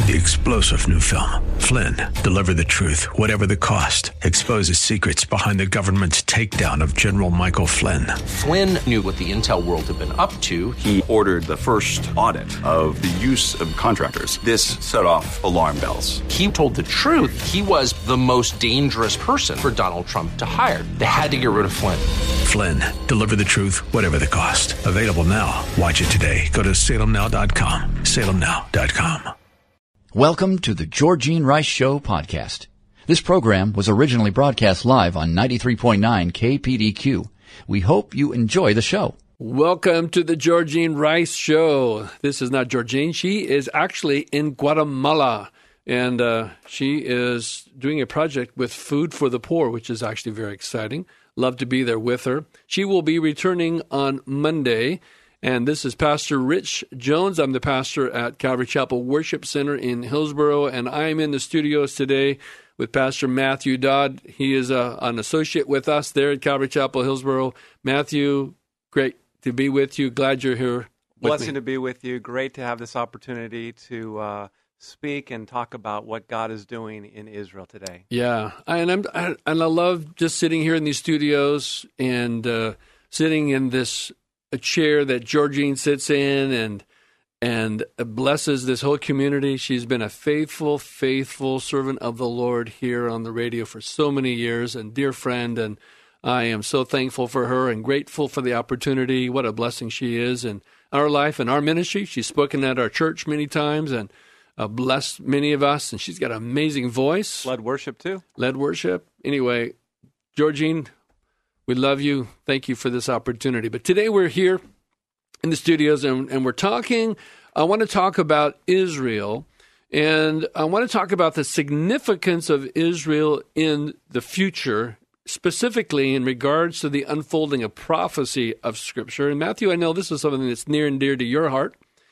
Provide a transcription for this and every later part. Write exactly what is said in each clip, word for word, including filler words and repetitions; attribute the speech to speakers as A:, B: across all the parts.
A: The explosive new film, Flynn, deliver the truth, whatever the cost. Exposes secrets behind the government's takedown of General Michael Flynn.
B: Flynn knew what the intel world had been up to.
C: He ordered the first audit of the use of contractors. This set off alarm bells.
B: He told the truth. He was the most dangerous person for Donald Trump to hire. They had to get rid of Flynn.
A: Flynn, deliver the truth, whatever the cost. Available now. Watch it today. Go to salem now dot com. salem now dot com.
D: Welcome to the Georgene Rice Show podcast. This program was originally broadcast live on ninety-three point nine K P D Q. We hope you enjoy the show.
E: Welcome to the Georgene Rice Show. This is not Georgene. She is actually in Guatemala, and uh, she is doing a project with Food for the Poor, which is actually very exciting. Love to be there with her. She will be returning on Monday. And this is Pastor Rich Jones. I'm the pastor at Calvary Chapel Worship Center in Hillsboro, and I am in the studios today with Pastor Matthew Dodd. He is a, an associate with us there at Calvary Chapel, Hillsboro. Matthew, great to be with you. Glad you're here.
F: Blessing to be with you. Great to have this opportunity to uh, speak and talk about what God is doing in Israel today.
E: Yeah, and I'm I, and I love just sitting here in these studios and uh, sitting in this a chair that Georgene sits in and and blesses this whole community. She's been a faithful, faithful servant of the Lord here on the radio for so many years, and dear friend, and I am so thankful for her and grateful for the opportunity. What a blessing she is in our life and our ministry. She's spoken at our church many times and uh, blessed many of us, and she's got an amazing voice.
F: Led worship, too.
E: Led worship. Anyway, Georgene, we love you. Thank you for this opportunity. But today we're here in the studios and, and we're talking, I want to talk about Israel, and I want to talk about the significance of Israel in the future, specifically in regards to the unfolding of prophecy of Scripture. And Matthew, I know this is something that's near and dear to your heart.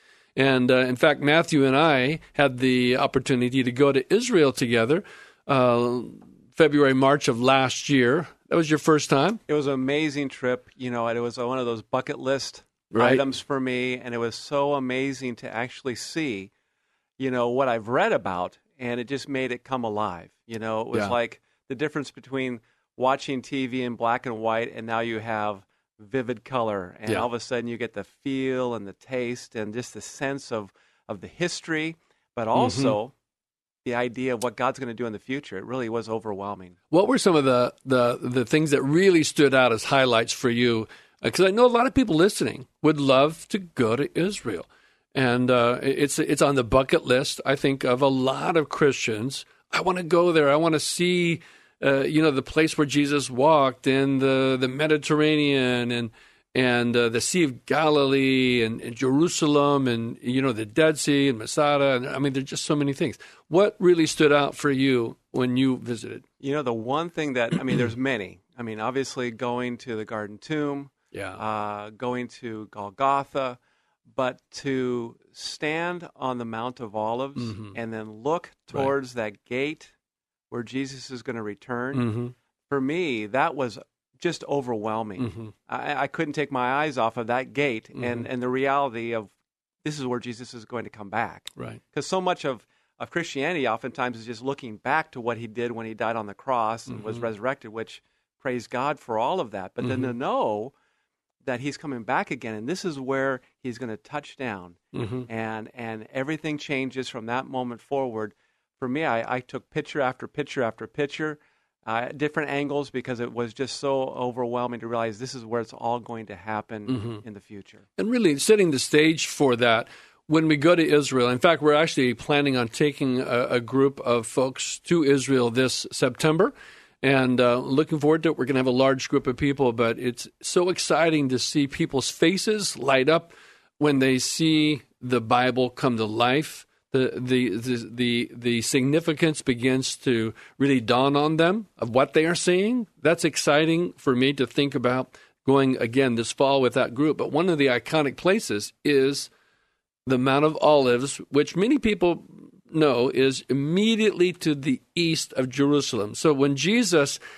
E: And uh, in fact, Matthew and I had the opportunity to go to Israel together uh, February, March of last year. That was your first time?
F: It was an amazing trip. You know, it was one of those bucket list
E: right.
F: items for me, and it was so amazing to actually see, you know, what I've read about, and it just made it come alive. You know, it was
E: yeah.
F: like the difference between watching T V in black and white, and now you have vivid color, and
E: yeah.
F: all of a sudden you get the feel and the taste and just the sense of, of the history, but also mm-hmm. the idea of what God's going to do in the future. It really was overwhelming.
E: What were some of the, the, the things that really stood out as highlights for you? Because I know a lot of people listening would love to go to Israel. And uh, it's it's on the bucket list, I think, of a lot of Christians. I want to go there. I want to see, uh, you know, the place where Jesus walked, and the, the Mediterranean, and and uh, the Sea of Galilee, and, and Jerusalem, and, you know, the Dead Sea, and Masada. And, I mean, there's just so many things. What really stood out for you when you visited?
F: You know, the one thing that, I mean, there's many. I mean, obviously going to the Garden Tomb,
E: yeah,
F: uh, going to Golgotha, but to stand on the Mount of Olives mm-hmm. and then look towards right. that gate where Jesus is going to return,
E: mm-hmm.
F: for me, that was just overwhelming.
E: Mm-hmm.
F: I, I couldn't take my eyes off of that gate
E: mm-hmm.
F: and, and the reality of this is where Jesus is going to come back.
E: Right.
F: Because so much of, of Christianity oftentimes is just looking back to what he did when he died on the cross and mm-hmm. was resurrected, which praise God for all of that. But mm-hmm. then to know that he's coming back again, and this is where he's going to touch down,
E: mm-hmm.
F: and and everything changes from that moment forward. For me, I, I took picture after picture after picture, uh, different angles, because it was just so overwhelming to realize this is where it's all going to happen
E: mm-hmm.
F: in the future.
E: And really setting the stage for that, when we go to Israel, in fact, we're actually planning on taking a, a group of folks to Israel this September. And uh, looking forward to it. We're going to have a large group of people, but it's so exciting to see people's faces light up when they see the Bible come to life. The the the the, the significance begins to really dawn on them of what they are seeing. That's exciting for me to think about going again this fall with that group. But one of the iconic places is the Mount of Olives, which many people know is immediately to the east of Jerusalem. So when Jesus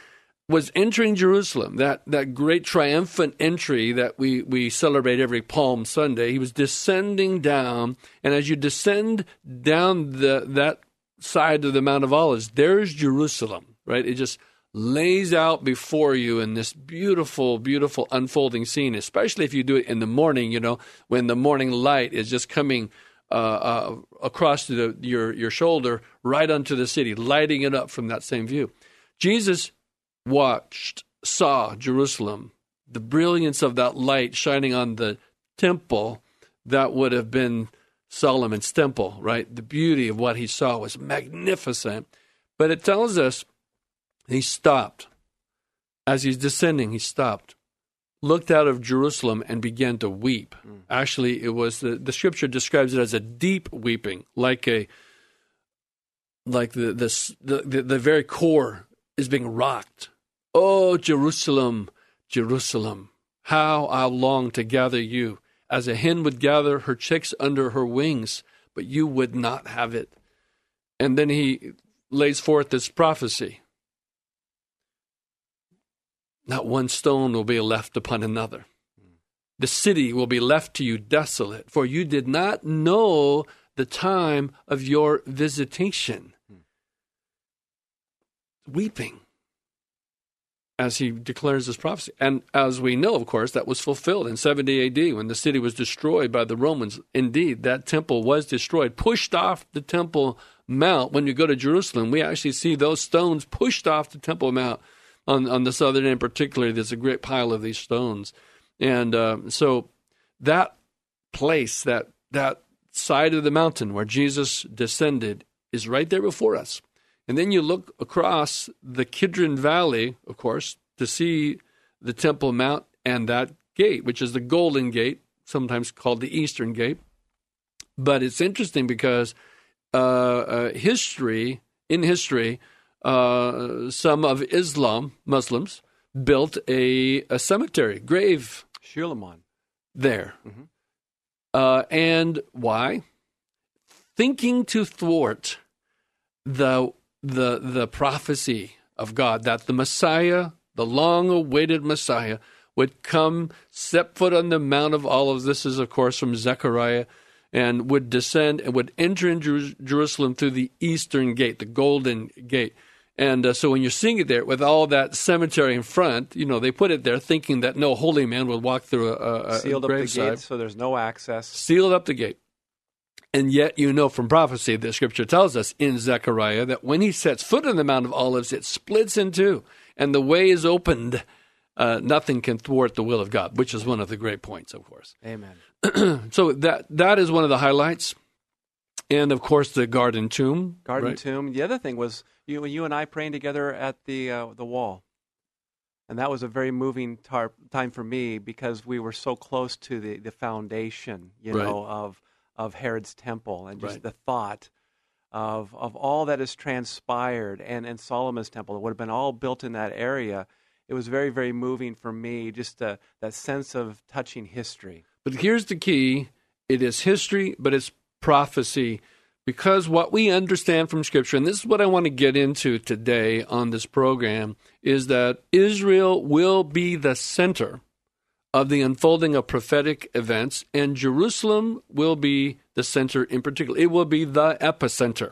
E: was entering Jerusalem, that, that great triumphant entry that we, we celebrate every Palm Sunday. He was descending down, and as you descend down the that side of the Mount of Olives, there's Jerusalem, right? It just lays out before you in this beautiful, beautiful unfolding scene, especially if you do it in the morning, you know, when the morning light is just coming uh, uh, across the, your, your shoulder right onto the city, lighting it up from that same view. Jesus watched, saw Jerusalem, the brilliance of that light shining on the temple that would have been Solomon's temple, right? The beauty of what he saw was magnificent. But it tells us he stopped. As he's descending, he stopped, looked out of Jerusalem and began to weep. Mm. Actually, it was the, the scripture describes it as a deep weeping, like a like the the the, the very core is being rocked. Oh, Jerusalem, Jerusalem, how I long to gather you, as a hen would gather her chicks under her wings, but you would not have it. And then he lays forth this prophecy. Not one stone will be left upon another. The city will be left to you desolate, for you did not know the time of your visitation. Weeping as he declares this prophecy. And as we know, of course, that was fulfilled in seventy A D when the city was destroyed by the Romans. Indeed, that temple was destroyed, pushed off the Temple Mount. When you go to Jerusalem, we actually see those stones pushed off the Temple Mount. On, on the southern end particularly, there's a great pile of these stones. And uh, so that place, that that side of the mountain where Jesus descended is right there before us. And then you look across the Kidron Valley, of course, to see the Temple Mount and that gate, which is the Golden Gate, sometimes called the Eastern Gate. But it's interesting because uh, uh, history, in history, uh, some of Islam, Muslims, built a, a cemetery, grave.
F: Shulamon.
E: There.
F: Mm-hmm.
E: Uh, and why? Thinking to thwart the the the prophecy of God that the Messiah, the long-awaited Messiah, would come, set foot on the Mount of Olives. This is, of course, from Zechariah, and would descend and would enter in Jer- Jerusalem through the Eastern Gate, the Golden Gate. And uh, so when you're seeing it there with all that cemetery in front, you know, they put it there thinking that no holy man would walk through a, a,
F: Sealed
E: a
F: up the
E: graveside.
F: gate so there's no access.
E: Sealed up the gate. And yet, you know from prophecy, the scripture tells us in Zechariah that when he sets foot on the Mount of Olives, it splits in two, and the way is opened. Uh, nothing can thwart the will of God, which is one of the great points, of course.
F: Amen.
E: So that that is one of the highlights. And, of course, the garden tomb.
F: Garden
E: right?
F: tomb. The other thing was you, you and I praying together at the uh, the wall. And that was a very moving tar- time for me because we were so close to the, the foundation, you
E: Right.
F: know, of of Herod's temple, and just
E: Right.
F: the thought of of all that has transpired, and, and Solomon's temple. It would have been all built in that area. It was very, very moving for me, just uh, that sense of touching history.
E: But here's the key. It is history, but it's prophecy. Because what we understand from Scripture, and this is what I want to get into today on this program, is that Israel will be the center of the unfolding of prophetic events, and Jerusalem will be the center in particular. It will be the epicenter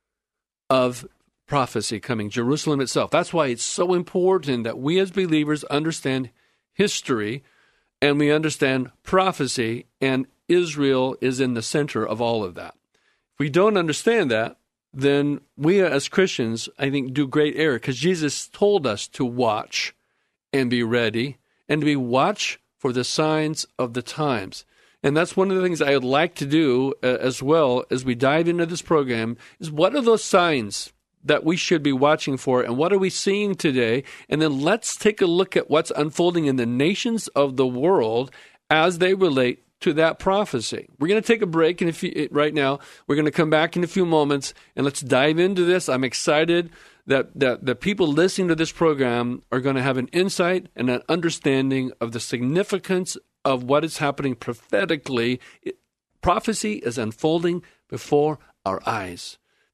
E: of prophecy coming, Jerusalem itself. That's why it's so important that we as believers understand history and we understand prophecy, and Israel is in the center of all of that. If we don't understand that, then we as Christians, I think, do great error, because Jesus told us to watch and be ready and to be watch for the signs of the times. And that's one of the things I would like to do uh, as well as we dive into this program, is what are those signs that we should be watching for, and what are we seeing today? And then let's take a look at what's unfolding in the nations of the world as they relate to that prophecy. We're going to take a break in a few, right now. We're going to come back in a few moments, and let's dive into this. I'm excited that, that the people listening to this program are going to have an insight and an understanding of the significance of what is happening prophetically. It, prophecy is unfolding before our eyes.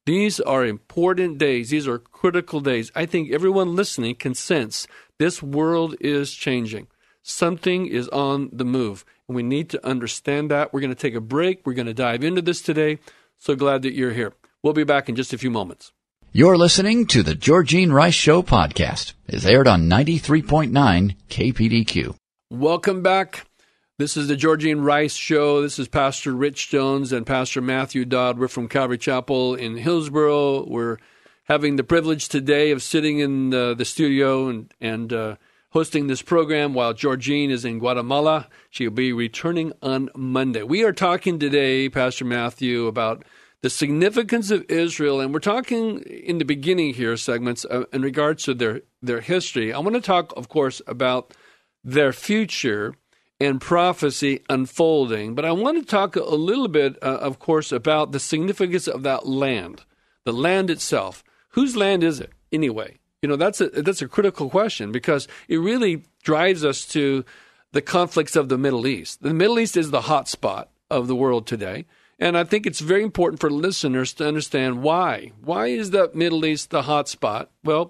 E: These are important days. These are critical days. I think everyone listening can sense this world is changing. Something is on the move, and we need to understand that. We're going to take a break. We're going to dive into this today. So glad that you're here. We'll be back in just a few moments.
D: You're listening to the Georgene Rice Show podcast. It's aired on ninety-three point nine K P D Q.
E: Welcome back. This is the Georgene Rice Show. This is Pastor Rich Jones and Pastor Matthew Dodd. We're from Calvary Chapel in Hillsboro. We're having the privilege today of sitting in uh, the studio and, and uh, hosting this program while Georgene is in Guatemala. She'll be returning on Monday. We are talking today, Pastor Matthew, about the significance of Israel, and we're talking in the beginning here segments uh, in regards to their, their history. I want to talk, of course, about their future and prophecy unfolding. But I want to talk a little bit, uh, of course, about the significance of that land, the land itself. Whose land is it anyway? You know, that's a, that's a critical question because it really drives us to the conflicts of the Middle East. The Middle East is the hot spot of the world today. And I think it's very important for listeners to understand why. Why is the Middle East the hot spot? Well,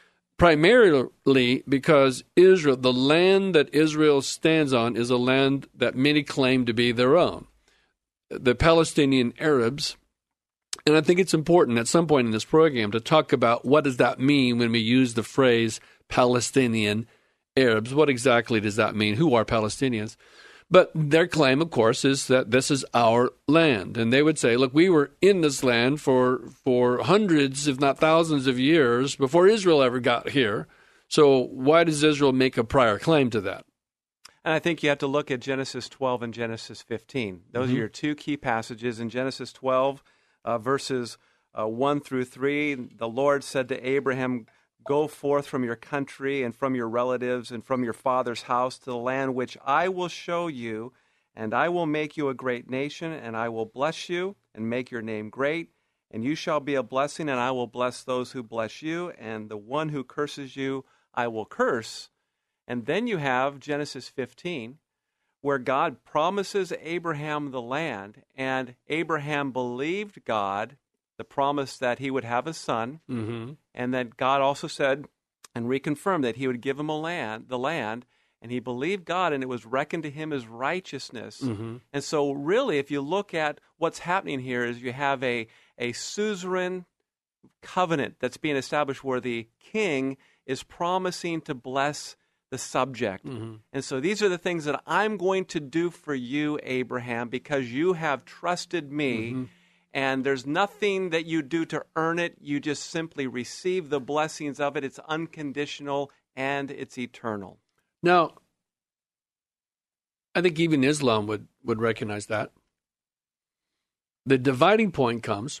E: primarily because Israel, the land that Israel stands on, is a land that many claim to be their own, the Palestinian Arabs. And I think it's important at some point in this program to talk about what does that mean when we use the phrase Palestinian Arabs. What exactly does that mean? Who are Palestinians? But their claim, of course, is that this is our land. And they would say, look, we were in this land for for hundreds, if not thousands of years before Israel ever got here. So why does Israel make a prior claim to that?
F: And I think you have to look at Genesis twelve and Genesis fifteen. Those mm-hmm. are your two key passages. In Genesis twelve, uh, verses uh, one through three, the Lord said to Abraham, "Go forth from your country and from your relatives and from your father's house to the land which I will show you, and I will make you a great nation, and I will bless you and make your name great, and you shall be a blessing, and I will bless those who bless you, and the one who curses you I will curse." And then you have Genesis fifteen, where God promises Abraham the land, and Abraham believed God, the promise that he would have a son, mm-hmm. and that God also said and reconfirmed that he would give him a land, the land, and he believed God, and it was reckoned to him as righteousness. Mm-hmm. And so really, if you look at what's happening here, is you have a, a suzerain covenant that's being established where the king is promising to bless the subject. Mm-hmm. And so these are the things that I'm going to do for you, Abraham, because you have trusted me. Mm-hmm. And there's nothing that you do to earn it. You just simply receive the blessings of it. It's unconditional and it's eternal.
E: Now, I think even Islam would, would recognize that. The dividing point comes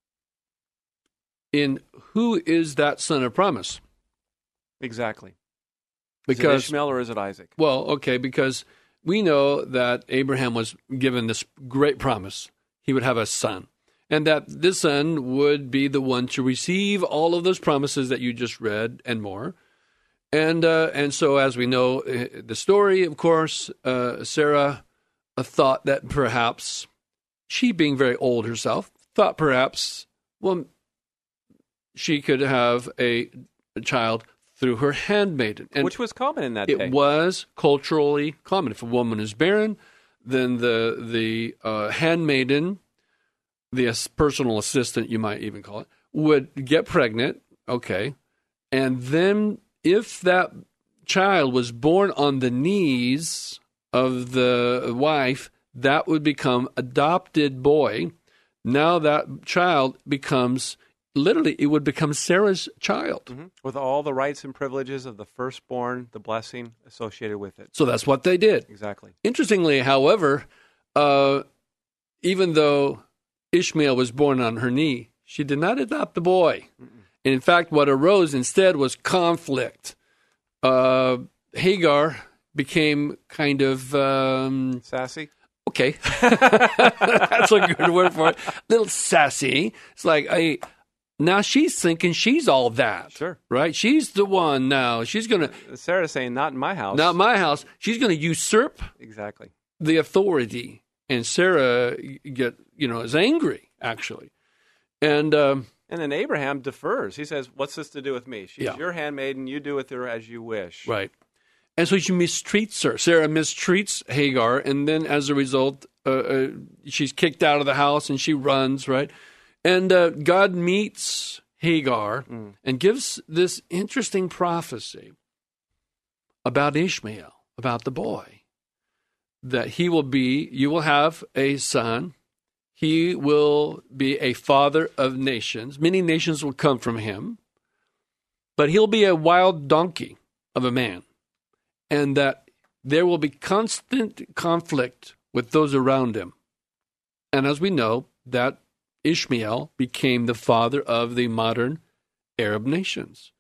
E: in who is that son of promise?
F: Exactly.
E: Because,
F: is it Ishmael or is it Isaac?
E: Well, okay, because we know that Abraham was given this great promise. He would have a son. And that this son would be the one to receive all of those promises that you just read and more. And uh, and so as we know the story, of course, uh, Sarah uh, thought that perhaps, she being very old herself, thought perhaps, well, she could have a, a child through her handmaiden. And
F: which was common in that
E: it
F: day.
E: It was culturally common. If a woman is barren, then the, the uh, handmaiden, the personal assistant, you might even call it, would get pregnant, okay, and then if that child was born on the knees of the wife, that would become adopted boy. Now that child becomes, literally, it would become Sarah's child.
F: Mm-hmm. With all the rights and privileges of the firstborn, the blessing associated with it.
E: So that's what they did.
F: Exactly.
E: Interestingly, however, uh, even though Ishmael was born on her knee, she did not adopt the boy. Mm-mm. And in fact, what arose instead was conflict. Uh, Hagar became kind of... Um,
F: sassy?
E: Okay. That's a good word for it. A little sassy. It's like, I, now she's thinking she's all that.
F: Sure.
E: Right? She's the one now. She's going to...
F: Sarah's saying, not in my house.
E: Not my house. She's going to usurp
F: exactly
E: the authority. And Sarah get, you know, is angry, actually. And um,
F: and then Abraham defers. He says, what's this to do with me? She's
E: Yeah.
F: your handmaiden. You do with her as you wish.
E: right. And so she mistreats her. Sarah mistreats Hagar, and then as a result, uh, uh, she's kicked out of the house and she runs, right? And uh, God meets Hagar mm. and gives this interesting prophecy about Ishmael, about the boy, that he will be, you will have a son. He will be a father of nations. Many nations will come from him, but he'll be a wild donkey of a man. And that there will be constant conflict with those around him. And as we know, that Ishmael became the father of the modern Arab nations.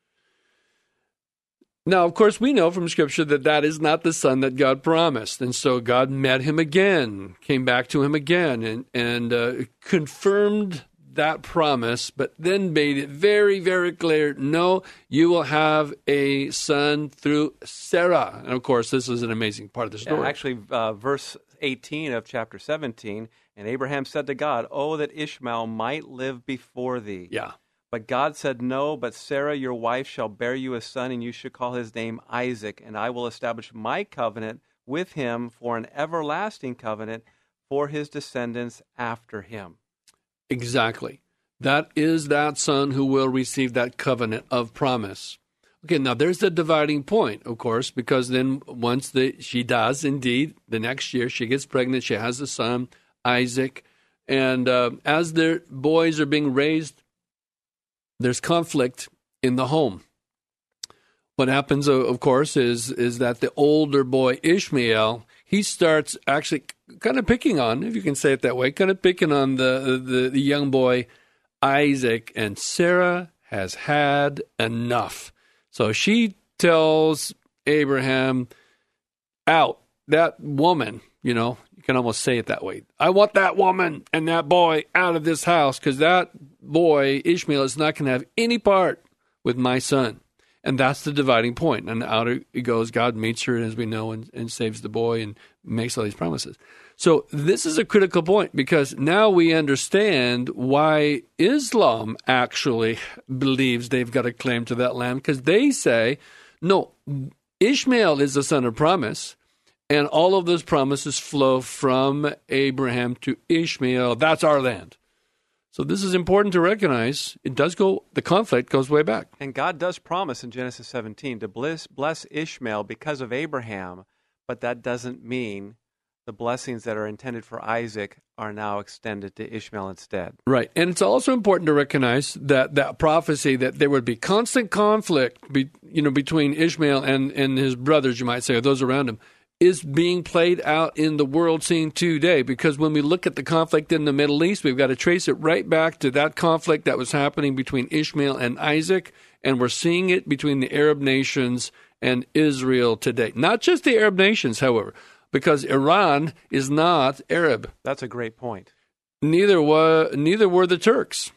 E: Now, of course, we know from Scripture that that is not the son that God promised. And so God met him again, came back to him again, and, and uh, confirmed that promise, but then made it very, very clear, no, you will have a son through Sarah. And of course, this is an amazing part of the story.
F: Yeah, actually, uh, verse eighteen of chapter seventeen, and Abraham said to God, oh, that Ishmael might live before thee.
E: Yeah.
F: But God said, no, but Sarah, your wife, shall bear you a son, and you should call his name Isaac, and I will establish my covenant with him for an everlasting covenant for his descendants after him.
E: Exactly. That is that son who will receive that covenant of promise. Okay, now there's the dividing point, of course, because then once the, she does, indeed, the next year she gets pregnant, she has a son, Isaac, and uh, as their boys are being raised, there's conflict in the home. What happens, of course, is is that the older boy, Ishmael, he starts actually kind of picking on, if you can say it that way, kind of picking on the, the, the young boy, Isaac, and Sarah has had enough. So she tells Abraham, out, that woman, you know, you can almost say it that way. I want that woman and that boy out of this house because that boy, Ishmael, is not going to have any part with my son. And that's the dividing point. And out it goes. God meets her, as we know, and, and saves the boy and makes all these promises. So this is a critical point because now we understand why Islam actually believes they've got a claim to that land, because they say, no, Ishmael is the son of promise, and all of those promises flow from Abraham to Ishmael. That's our land. So this is important to recognize. It does go, the conflict goes way back.
F: And God does promise in Genesis seventeen to bless, bless Ishmael because of Abraham, but that doesn't mean the blessings that are intended for Isaac are now extended to Ishmael instead.
E: Right. And it's also important to recognize that that prophecy that there would be constant conflict be, you know, between Ishmael and, and his brothers, you might say, or those around him, is being played out in the world scene today. Because when we look at the conflict in the Middle East, we've got to trace it right back to that conflict that was happening between Ishmael and Isaac, and we're seeing it between the Arab nations and Israel today. Not just the Arab nations, however, because Iran is not Arab.
F: That's a great point.
E: Neither were, neither were the Turks.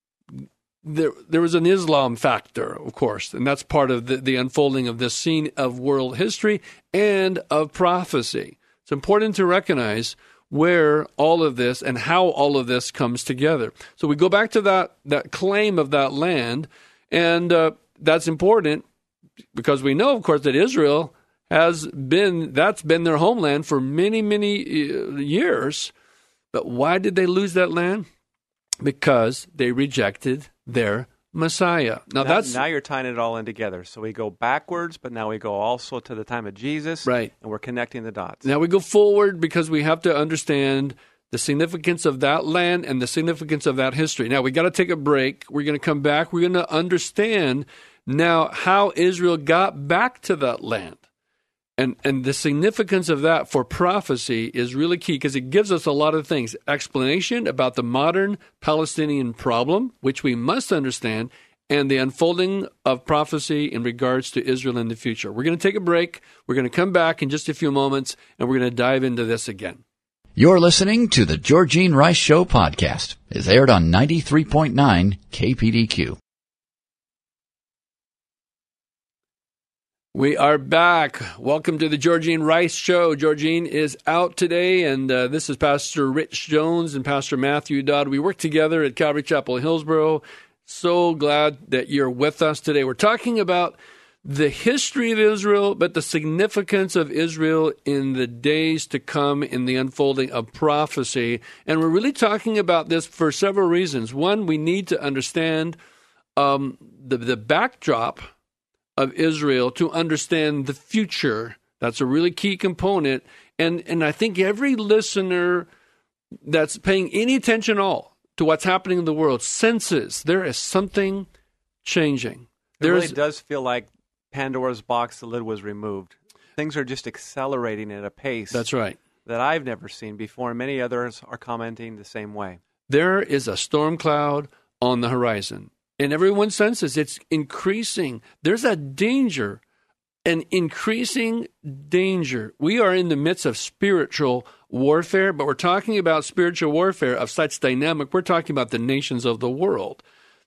E: There, there was an Islam factor, of course, and that's part of the, the unfolding of this scene of world history and of prophecy. It's important to recognize where all of this and how all of this comes together. So we go back to that, that claim of that land, and uh, that's important because we know, of course, that Israel has been, that's been their homeland for many, many years. But why did they lose that land? Because they rejected their Messiah. Now,
F: now
E: that's
F: now you're tying it all in together. So we go backwards, but now we go also to the time of Jesus,
E: right?
F: And we're connecting the dots.
E: Now we go forward because we have to understand the significance of that land and the significance of that history. Now we got to take a break. We're going to come back. We're going to understand now how Israel got back to that land. And and the significance of that for prophecy is really key because it gives us a lot of things. Explanation about the modern Palestinian problem, which we must understand, and the unfolding of prophecy in regards to Israel in the future. We're going to take a break. We're going to come back in just a few moments, and we're going to dive into this again.
D: You're listening to the Georgene Rice Show podcast. It's aired on ninety-three point nine K P D Q.
E: We are back. Welcome to the Georgene Rice Show. Georgene is out today, and uh, this is Pastor Rich Jones and Pastor Matthew Dodd. We work together at Calvary Chapel, Hillsboro. So glad that you're with us today. We're talking about the history of Israel, but the significance of Israel in the days to come in the unfolding of prophecy. And we're really talking about this for several reasons. One, we need to understand um, the, the backdrop of Israel to understand the future. That's a really key component. And and I think every listener that's paying any attention at all to what's happening in the world senses there is something changing.
F: It There's, really does feel like Pandora's box, the lid was removed. Things are just accelerating at a pace.
E: That's right.
F: That I've never seen before, and many others are commenting the same way.
E: There is a storm cloud on the horizon. And everyone senses it's increasing. There's a danger, an increasing danger. We are in the midst of spiritual warfare, but we're talking about spiritual warfare of such dynamic. We're talking about the nations of the world.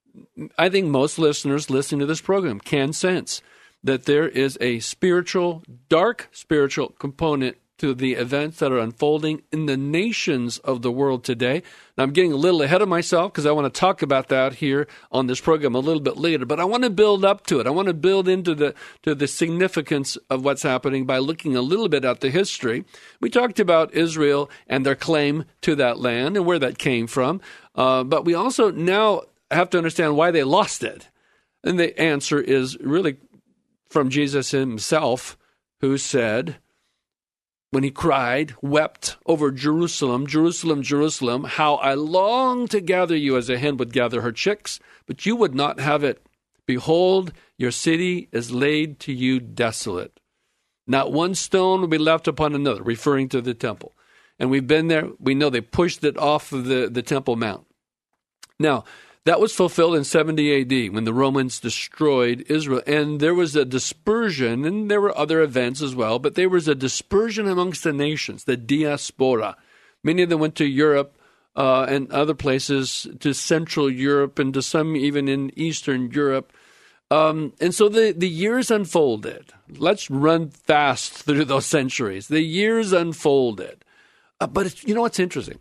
E: I think most listeners listening to this program can sense that there is a spiritual, dark spiritual component to the events that are unfolding in the nations of the world today. Now, I'm getting a little ahead of myself because I want to talk about that here on this program a little bit later, but I want to build up to it. I want to build into the to the significance of what's happening by looking a little bit at the history. We talked about Israel and their claim to that land and where that came from, uh, but we also now have to understand why they lost it. And the answer is really from Jesus himself, who said, when he cried, wept over Jerusalem, Jerusalem, Jerusalem, how I long to gather you as a hen would gather her chicks, but you would not have it. Behold, your city is laid to you desolate. Not one stone will be left upon another, referring to the temple. And we've been there. We know they pushed it off of the, the Temple Mount. Now, that was fulfilled in seventy A D when the Romans destroyed Israel. And there was a dispersion, and there were other events as well, but there was a dispersion amongst the nations, the diaspora. Many of them went to Europe uh, and other places, to Central Europe and to some even in Eastern Europe. Um, and so the, the years unfolded. Let's run fast through those centuries. The years unfolded. Uh, but it's, you know what's interesting?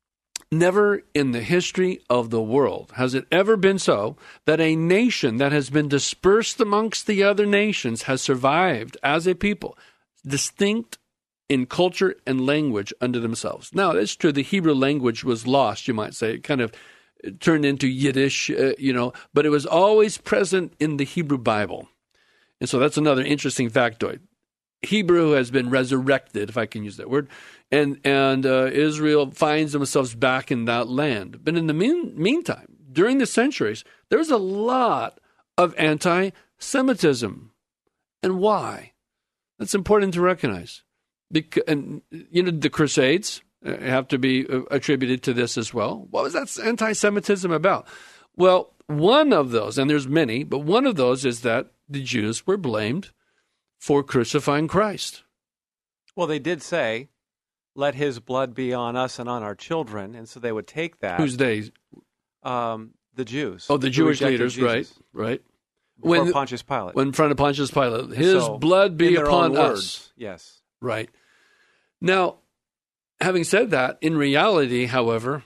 E: Never in the history of the world has it ever been so that a nation that has been dispersed amongst the other nations has survived as a people, distinct in culture and language unto themselves. Now, it's true, the Hebrew language was lost, you might say. It kind of turned into Yiddish, uh, you know, but it was always present in the Hebrew Bible. And so that's another interesting factoid. Hebrew has been resurrected, if I can use that word, and and uh, Israel finds themselves back in that land. But in the mean, meantime, during the centuries, there's a lot of anti-Semitism. And why? That's important to recognize. Because, and, you know, the Crusades have to be attributed to this as well. What was that anti-Semitism about? Well, one of those, and there's many, but one of those is that the Jews were blamed for crucifying Christ.
F: Well, they did say, let his blood be on us and on our children. And so they would take that.
E: Who's they?
F: Um, the Jews.
E: Oh, the Jewish leaders, Jesus, right, right.
F: Before when Pontius Pilate.
E: When in front of Pontius Pilate. His
F: so,
E: blood be upon us.
F: Words, yes.
E: Right. Now, having said that, in reality, however,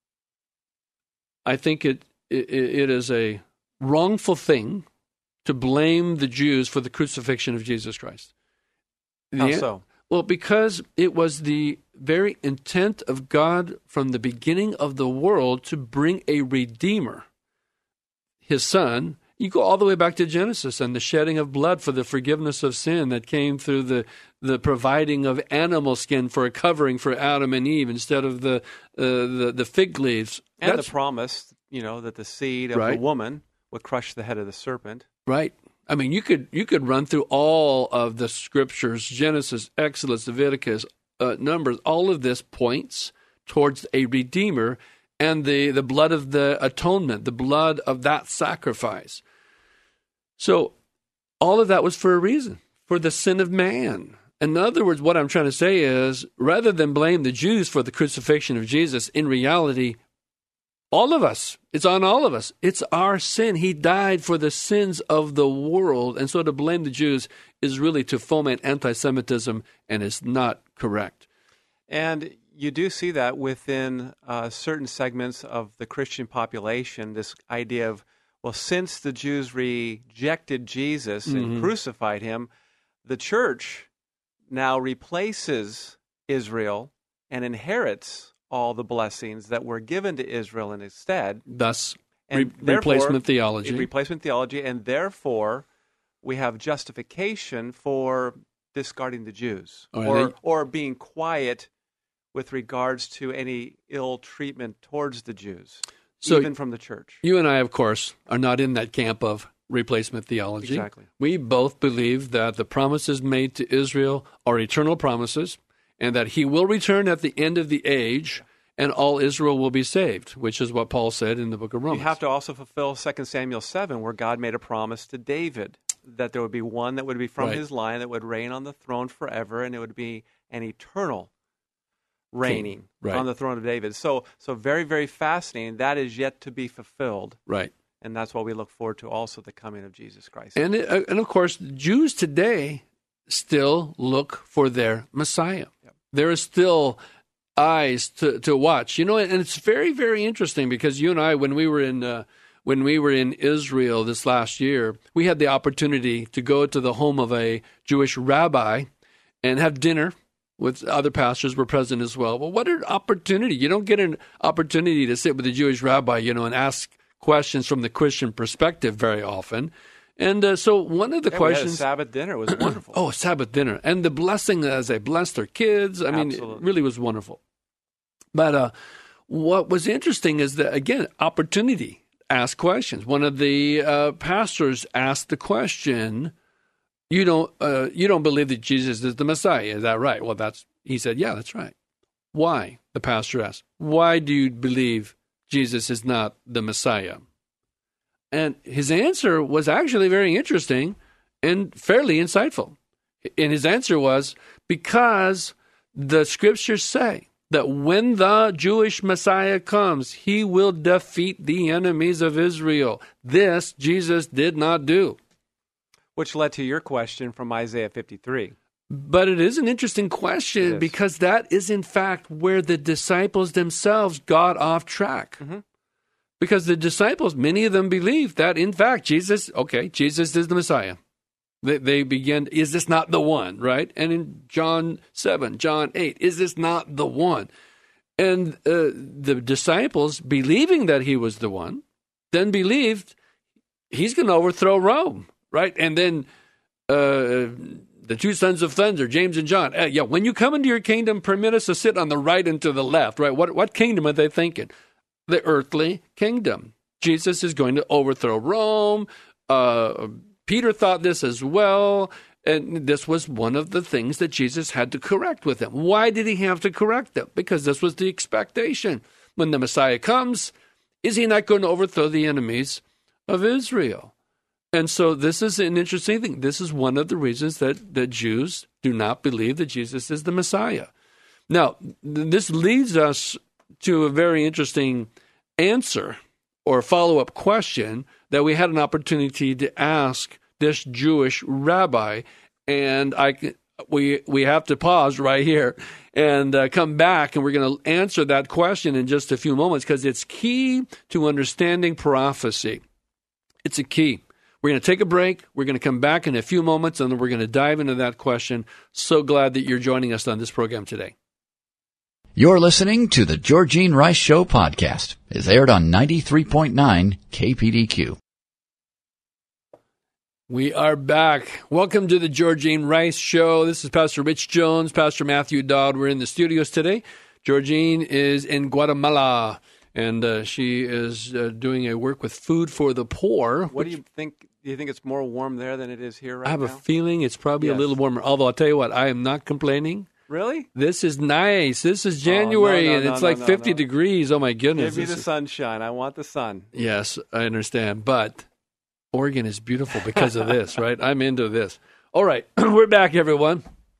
E: I think it it, it is a wrongful thing to blame the Jews for the crucifixion of Jesus Christ.
F: How
E: the,
F: so?
E: Well, because it was the very intent of God from the beginning of the world to bring a Redeemer, his Son. You go all the way back to Genesis and the shedding of blood for the forgiveness of sin that came through the, the providing of animal skin for a covering for Adam and Eve instead of the uh, the, the fig leaves.
F: And
E: That's,
F: the promise, you know, that the seed of
E: right.
F: the woman would crush the head of the serpent.
E: Right. I mean, you could you could run through all of the scriptures, Genesis, Exodus, Leviticus, uh, Numbers. All of this points towards a Redeemer and the, the blood of the atonement, the blood of that sacrifice. So all of that was for a reason, for the sin of man. In other words, what I'm trying to say is, rather than blame the Jews for the crucifixion of Jesus, in reality, all of us. It's on all of us. It's our sin. He died for the sins of the world. And so to blame the Jews is really to foment anti-Semitism, and is not correct.
F: And you do see that within uh, certain segments of the Christian population, this idea of, well, since the Jews rejected Jesus and
E: Mm-hmm.
F: crucified him, the church now replaces Israel and inherits all the blessings that were given to Israel instead.
E: Thus,
F: And
E: re- replacement
F: therefore-
E: theology.
F: Replacement theology, and therefore we have justification for discarding the Jews,
E: Oh,
F: or
E: they-
F: or being quiet with regards to any ill treatment towards the Jews,
E: So
F: even from the church.
E: You and I, of course, are not in that camp of replacement theology.
F: Exactly.
E: We both believe that the promises made to Israel are eternal promises, and that he will return at the end of the age, and all Israel will be saved, which is what Paul said in the book of
F: You
E: Romans.
F: have to also fulfill Second Samuel seven, where God made a promise to David that there would be one that would be from
E: Right.
F: his line that would reign on the throne forever, and it would be an eternal reigning
E: Right.
F: on the throne of David. So, so very, very fascinating. That is yet to be fulfilled.
E: Right.
F: And that's what we look forward to, also the coming of Jesus Christ.
E: And, it, uh, and of course, Jews today still look for their Messiah.
F: Yep.
E: There is still eyes to, to watch. You know, and it's very, very interesting because you and I, when we were in uh, when we were in Israel this last year, we had the opportunity to go to the home of a Jewish rabbi and have dinner with other pastors were present as well. Well, what an opportunity. You don't get an opportunity to sit with a Jewish rabbi, you know, and ask questions from the Christian perspective very often. And uh, so one of the
F: Yeah, we had a
E: questions...
F: Sabbath dinner. It was wonderful.
E: Oh, Sabbath dinner. And the blessing as they blessed their kids. I mean,
F: Absolutely.
E: it really was wonderful. But uh, what was interesting is that, again, opportunity. Ask questions. One of the uh, pastors asked the question, you don't, uh, you don't believe that Jesus is the Messiah, is that right? Well, that's, he said, yeah, that's right. Why? The pastor asked, why do you believe Jesus is not the Messiah? And his answer was actually very interesting and fairly insightful. And his answer was, because the scriptures say that when the Jewish Messiah comes, he will defeat the enemies of Israel. This Jesus did not do.
F: Which led to your question from Isaiah fifty-three.
E: But it is an interesting
F: It
E: question
F: is.
E: because that is, in fact, where the disciples themselves got off track.
F: Mm-hmm.
E: Because the disciples, many of them believed that, in fact, Jesus, okay, Jesus is the Messiah. They, they began, is this not the one, right? And in John seven, John eight, is this not the one? And uh, the disciples, believing that he was the one, then believed he's going to overthrow Rome, right? And then uh, the two sons of thunder, James and John, uh, yeah, when you come into your kingdom, permit us to sit on the right and to the left, right? What, what kingdom are they thinking? The earthly kingdom. Jesus is going to overthrow Rome. Uh, Peter thought this as well, and this was one of the things that Jesus had to correct with them. Why did he have to correct them? Because this was the expectation. When the Messiah comes, is he not going to overthrow the enemies of Israel? And so this is an interesting thing. This is one of the reasons that, that Jews do not believe that Jesus is the Messiah. Now, th- this leads us to a very interesting answer or follow-up question that we had an opportunity to ask this Jewish rabbi, and I we we have to pause right here and uh, come back, and we're going to answer that question in just a few moments because it's key to understanding prophecy. It's a key. We're going to take a break. We're going to come back in a few moments, and then we're going to dive into that question. So glad that you're joining us on this program today.
D: You're listening to the Georgene Rice Show podcast. It's aired on ninety-three point nine K P D Q.
E: We are back. Welcome to the Georgene Rice Show. This is Pastor Rich Jones, Pastor Matthew Dodd. We're in the studios today. Georgene is in Guatemala, and uh, she is uh, doing a work with Food for the Poor.
F: What do you think? Do you think it's more warm there than it is here right
E: I have
F: now?
E: a feeling it's probably
F: Yes.
E: a little warmer. Although I'll tell you what, I am not complaining.
F: Really?
E: This is nice. This is January,
F: no, no,
E: and
F: no,
E: it's
F: no,
E: like
F: no,
E: fifty
F: no.
E: degrees. Oh, my goodness.
F: Give me
E: This
F: the
E: is-
F: sunshine. I want the sun.
E: Yes, I understand. But Oregon is beautiful because of this, right? I'm into this. All right. We're back, everyone.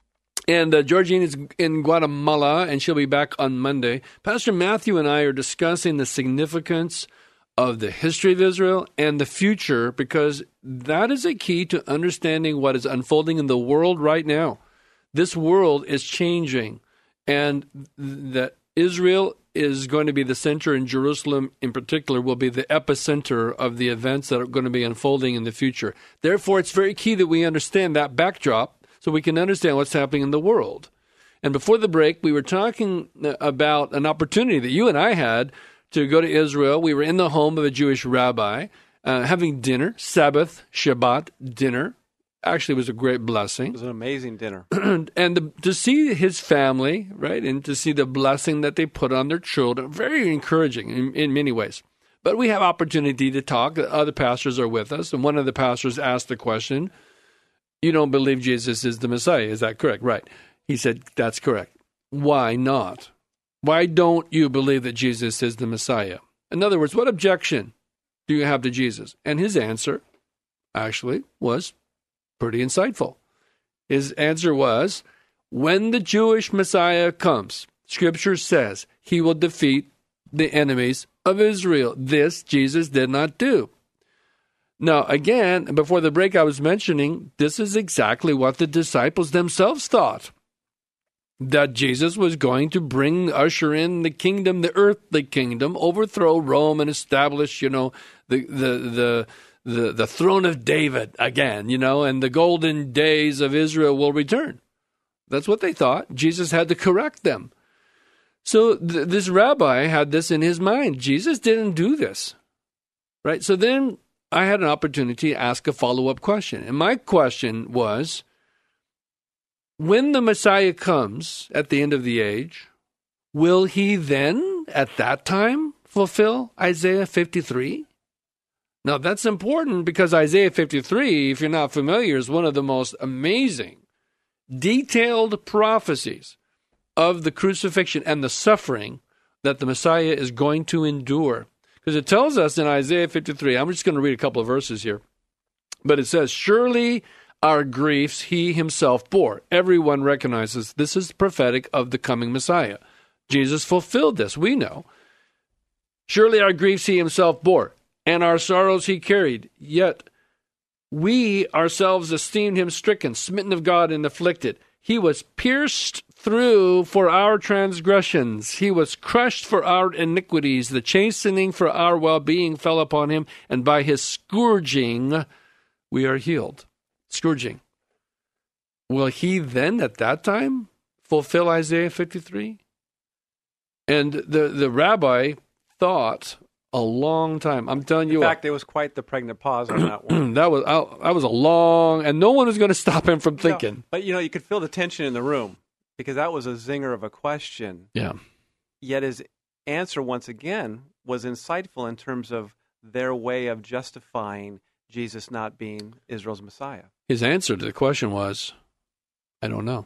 E: And uh, Georgine is in Guatemala, and she'll be back on Monday. Pastor Matthew and I are discussing the significance of the history of Israel and the future, because that is a key to understanding what is unfolding in the world right now. This world is changing, and that Israel is going to be the center, and Jerusalem in particular will be the epicenter of the events that are going to be unfolding in the future. Therefore, it's very key that we understand that backdrop so we can understand what's happening in the world. And before the break, we were talking about an opportunity that you and I had to go to Israel. We were in the home of a Jewish rabbi, uh, having dinner, Sabbath, Shabbat dinner. Actually, it was a great blessing.
F: It was an amazing dinner.
E: and the, to see his family, right, and to see the blessing that they put on their children, very encouraging in, in many ways. But we have opportunity to talk. Other pastors are with us, and one of the pastors asked the question, you don't believe Jesus is the Messiah, is that correct? Right. He said, that's correct. Why not? Why don't you believe that Jesus is the Messiah? In other words, what objection do you have to Jesus? And his answer actually was pretty insightful. His answer was, when the Jewish Messiah comes, Scripture says he will defeat the enemies of Israel. This Jesus did not do. Now, again, before the break I was mentioning, this is exactly what the disciples themselves thought. That Jesus was going to bring, usher in the kingdom, the earthly kingdom, overthrow Rome and establish, you know, the the the the, the throne of David again, you know, and the golden days of Israel will return. That's what they thought. Jesus had to correct them. So th- this rabbi had this in his mind. Jesus didn't do this, right? So then I had an opportunity to ask a follow-up question. And my question was, when the Messiah comes at the end of the age, will he then, at that time, fulfill Isaiah fifty-three? Now, that's important because Isaiah fifty-three, if you're not familiar, is one of the most amazing, detailed prophecies of the crucifixion and the suffering that the Messiah is going to endure. Because it tells us in Isaiah fifty-three, I'm just going to read a couple of verses here, but it says, surely our griefs he himself bore. Everyone recognizes this is prophetic of the coming Messiah. Jesus fulfilled this, we know. Surely our griefs he himself bore, and our sorrows he carried. Yet we ourselves esteemed him stricken, smitten of God, and afflicted. He was pierced through for our transgressions. He was crushed for our iniquities. The chastening for our well-being fell upon him, and by his scourging we are healed. Scourging. Will he then, at that time, fulfill Isaiah fifty-three? And the, the rabbi thought a long time. I'm telling you.
F: In fact, there was quite the pregnant pause on that one.
E: that was that was a long, and no one was going to stop him from thinking.
F: No, but, you know, you could feel the tension in the room because that was a zinger of a question.
E: Yeah.
F: Yet his answer, once again, was insightful in terms of their way of justifying Jesus not being Israel's Messiah.
E: His answer to the question was, I don't know.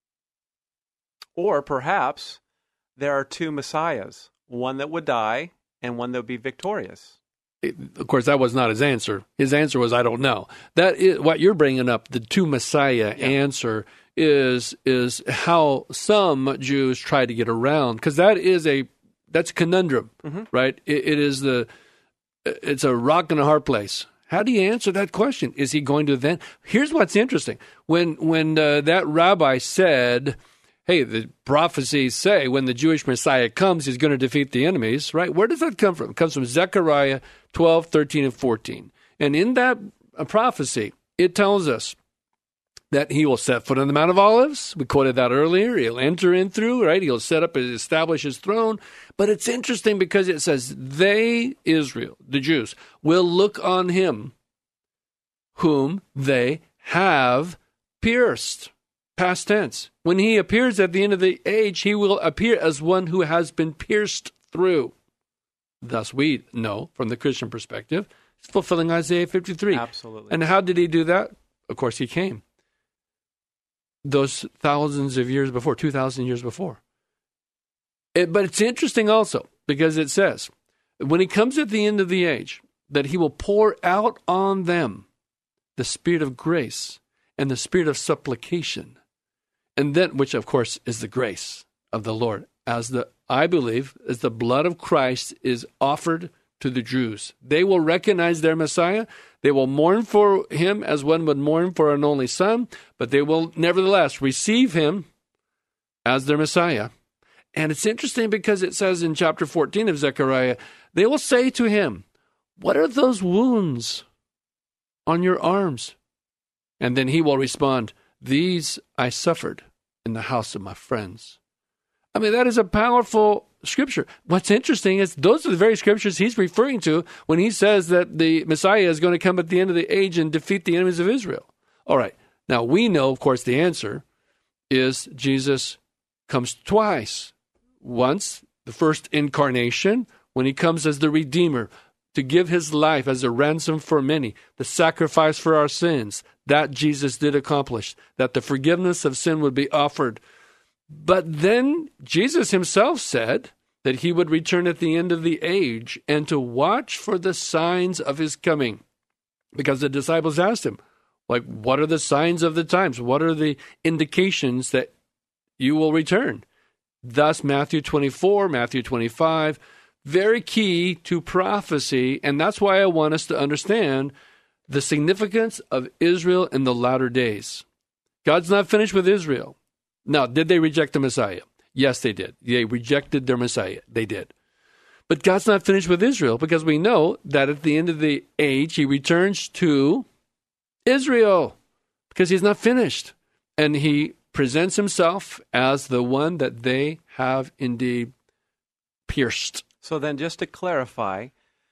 F: Or perhaps there are two Messiahs, one that would die and one that would be victorious.
E: It, of course, that was not his answer. His answer was, I don't know. That is what you're bringing up, the two Messiah yeah. answer is is how some Jews try to get around, because that is a that's a conundrum, mm-hmm. right? It, it is the it's a rock and a hard place. How do you answer that question? Is he going to then? Here's what's interesting. When when uh, that rabbi said, hey, the prophecies say when the Jewish Messiah comes, he's going to defeat the enemies, right? Where does that come from? It comes from Zechariah twelve, thirteen, and fourteen. And in that uh, prophecy, it tells us that he will set foot on the Mount of Olives. We quoted that earlier. He'll enter in through, right? He'll set up and establish his throne. But it's interesting because it says they, Israel, the Jews, will look on him whom they have pierced. Past tense. When he appears at the end of the age, he will appear as one who has been pierced through. Thus, we know from the Christian perspective, it's fulfilling Isaiah fifty-three.
F: Absolutely.
E: And how did he do that? Of course, he came. Those thousands of years before, two thousand years before. It, but it's interesting also because it says, when he comes at the end of the age, that he will pour out on them the spirit of grace and the spirit of supplication. And then, which of course is the grace of the Lord, as the, I believe, as the blood of Christ is offered to the Jews. They will recognize their Messiah. They will mourn for him as one would mourn for an only son, but they will nevertheless receive him as their Messiah. And it's interesting because it says in chapter fourteen of Zechariah, they will say to him, "What are those wounds on your arms?" And then he will respond, "These I suffered in the house of my friends." I mean, that is a powerful scripture. What's interesting is those are the very scriptures he's referring to when he says that the Messiah is going to come at the end of the age and defeat the enemies of Israel. All right. Now, we know, of course, the answer is Jesus comes twice. Once, the first incarnation, when he comes as the Redeemer, to give his life as a ransom for many, the sacrifice for our sins. That Jesus did accomplish, that the forgiveness of sin would be offered. But then Jesus himself said that he would return at the end of the age and to watch for the signs of his coming. Because the disciples asked him, like, what are the signs of the times? What are the indications that you will return? Thus, Matthew twenty-four, Matthew twenty-five, very key to prophecy. And that's why I want us to understand the significance of Israel in the latter days. God's not finished with Israel. Now, did they reject the Messiah? Yes, they did. They rejected their Messiah. They did. But God's not finished with Israel because we know that at the end of the age, he returns to Israel because he's not finished. And he presents himself as the one that they have indeed pierced.
F: So then just to clarify,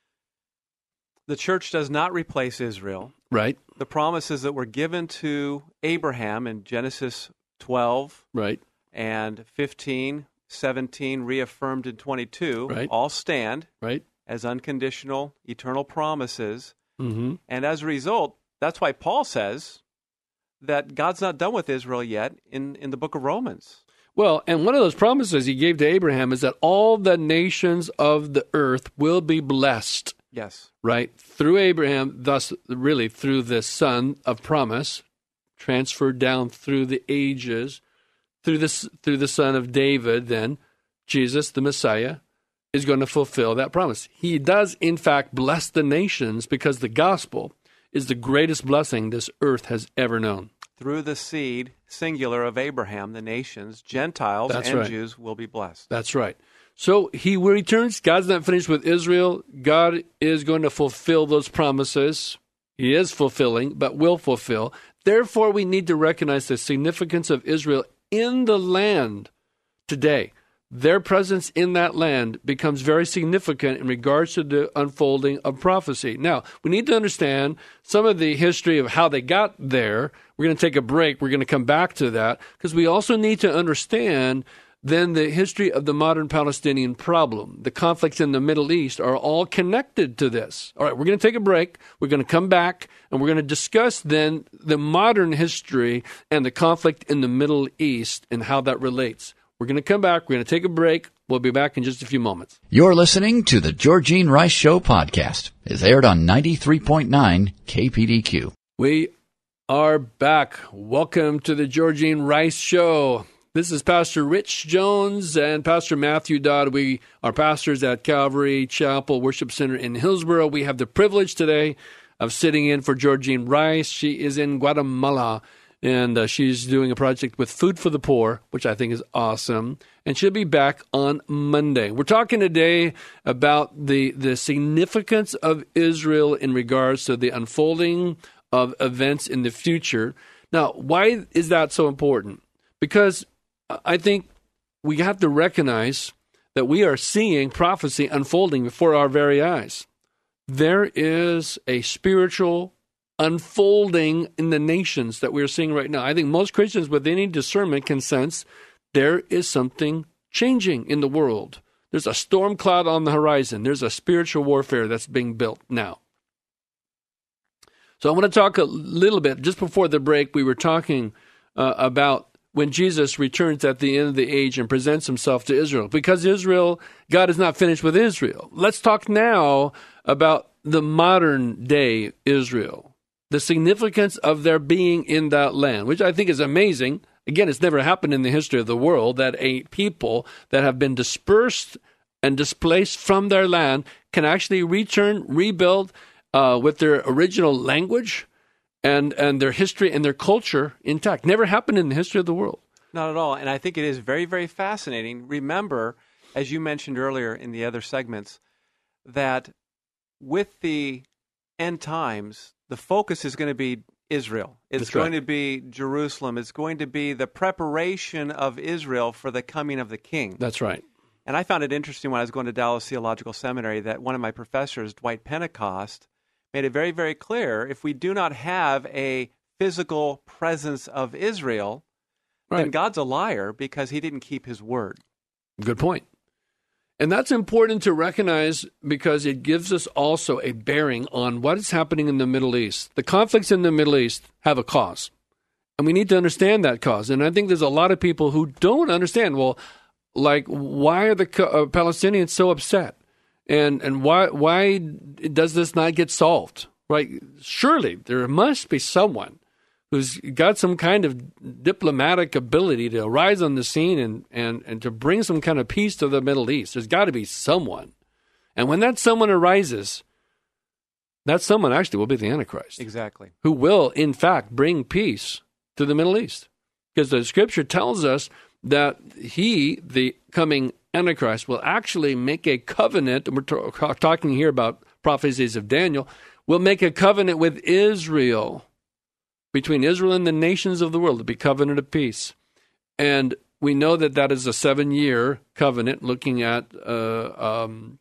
F: the church does not replace Israel.
E: Right.
F: The promises that were given to Abraham in Genesis twelve
E: right.
F: and fifteen, seventeen, reaffirmed in twenty-two,
E: right.
F: all stand
E: right.
F: as unconditional, eternal promises.
E: Mm-hmm.
F: And as a result, that's why Paul says that God's not done with Israel yet in, in the book of Romans.
E: Well, and one of those promises he gave to Abraham is that all the nations of the earth will be blessed.
F: Yes.
E: Right? Through Abraham, thus really through the son of promise, transferred down through the ages, through the, through the son of David, then Jesus, the Messiah, is going to fulfill that promise. He does, in fact, bless the nations because the gospel is the greatest blessing this earth has ever known.
F: Through the seed, singular, of Abraham, the nations, Gentiles
E: That's
F: and
E: right.
F: Jews will be blessed.
E: That's right. So he returns. God's not finished with Israel. God is going to fulfill those promises. He is fulfilling, but will fulfill. Therefore, we need to recognize the significance of Israel in the land today. Their presence in that land becomes very significant in regards to the unfolding of prophecy. Now, we need to understand some of the history of how they got there. We're going to take a break. We're going to come back to that because we also need to understand then the history of the modern Palestinian problem. The conflicts in the Middle East are all connected to this. All right, we're going to take a break. We're going to come back, and we're going to discuss then the modern history and the conflict in the Middle East and how that relates. We're going to come back. We're going to take a break. We'll be back in just a few moments.
D: You're listening to the Georgene Rice Show podcast. It's aired on ninety-three point nine K P D Q.
E: We are back. Welcome to the Georgene Rice Show. This is Pastor Rich Jones and Pastor Matthew Dodd. We are pastors at Calvary Chapel Worship Center in Hillsboro. We have the privilege today of sitting in for Georgene Rice. She is in Guatemala, and uh, she's doing a project with Food for the Poor, which I think is awesome. And she'll be back on Monday. We're talking today about the, the significance of Israel in regards to the unfolding of events in the future. Now, why is that so important? Because I think we have to recognize that we are seeing prophecy unfolding before our very eyes. There is a spiritual unfolding in the nations that we're seeing right now. I think most Christians with any discernment can sense there is something changing in the world. There's a storm cloud on the horizon. There's a spiritual warfare that's being built now. So I want to talk a little bit. Just before the break, we were talking uh, about when Jesus returns at the end of the age and presents himself to Israel. Because Israel, God is not finished with Israel. Let's talk now about the modern day Israel, the significance of their being in that land, which I think is amazing. Again, it's never happened in the history of the world that a people that have been dispersed and displaced from their land can actually return, rebuild uh, with their original language and, and their history and their culture intact. Never happened in the history of the world.
F: Not at all. And I think it is very, very fascinating. Remember, as you mentioned earlier in the other segments, that with the end times, the focus is going to be Israel. It's
E: That's
F: going
E: right.
F: to be Jerusalem. It's going to be the preparation of Israel for the coming of the king.
E: That's right.
F: And I found it interesting when I was going to Dallas Theological Seminary that one of my professors, Dwight Pentecost, made it very, very clear, if we do not have a physical presence of Israel,
E: Right.
F: then God's a liar because he didn't keep his word.
E: Good point. And that's important to recognize because it gives us also a bearing on what is happening in the Middle East. The conflicts in the Middle East have a cause, and we need to understand that cause. And I think there's a lot of people who don't understand, well, like, why are the uh, Palestinians so upset? And and why why does this not get solved? Right? Surely there must be someone who's got some kind of diplomatic ability to rise on the scene and, and, and to bring some kind of peace to the Middle East. There's got to be someone. And when that someone arises, that someone actually will be the Antichrist.
F: Exactly.
E: Who will, in fact, bring peace to the Middle East. Because the Scripture tells us that he, the coming Antichrist, will actually make a covenant, and we're t- talking here about prophecies of Daniel, will make a covenant with Israel, between Israel and the nations of the world, to be covenant of peace. And we know that that is a seven-year covenant, looking at uh, um,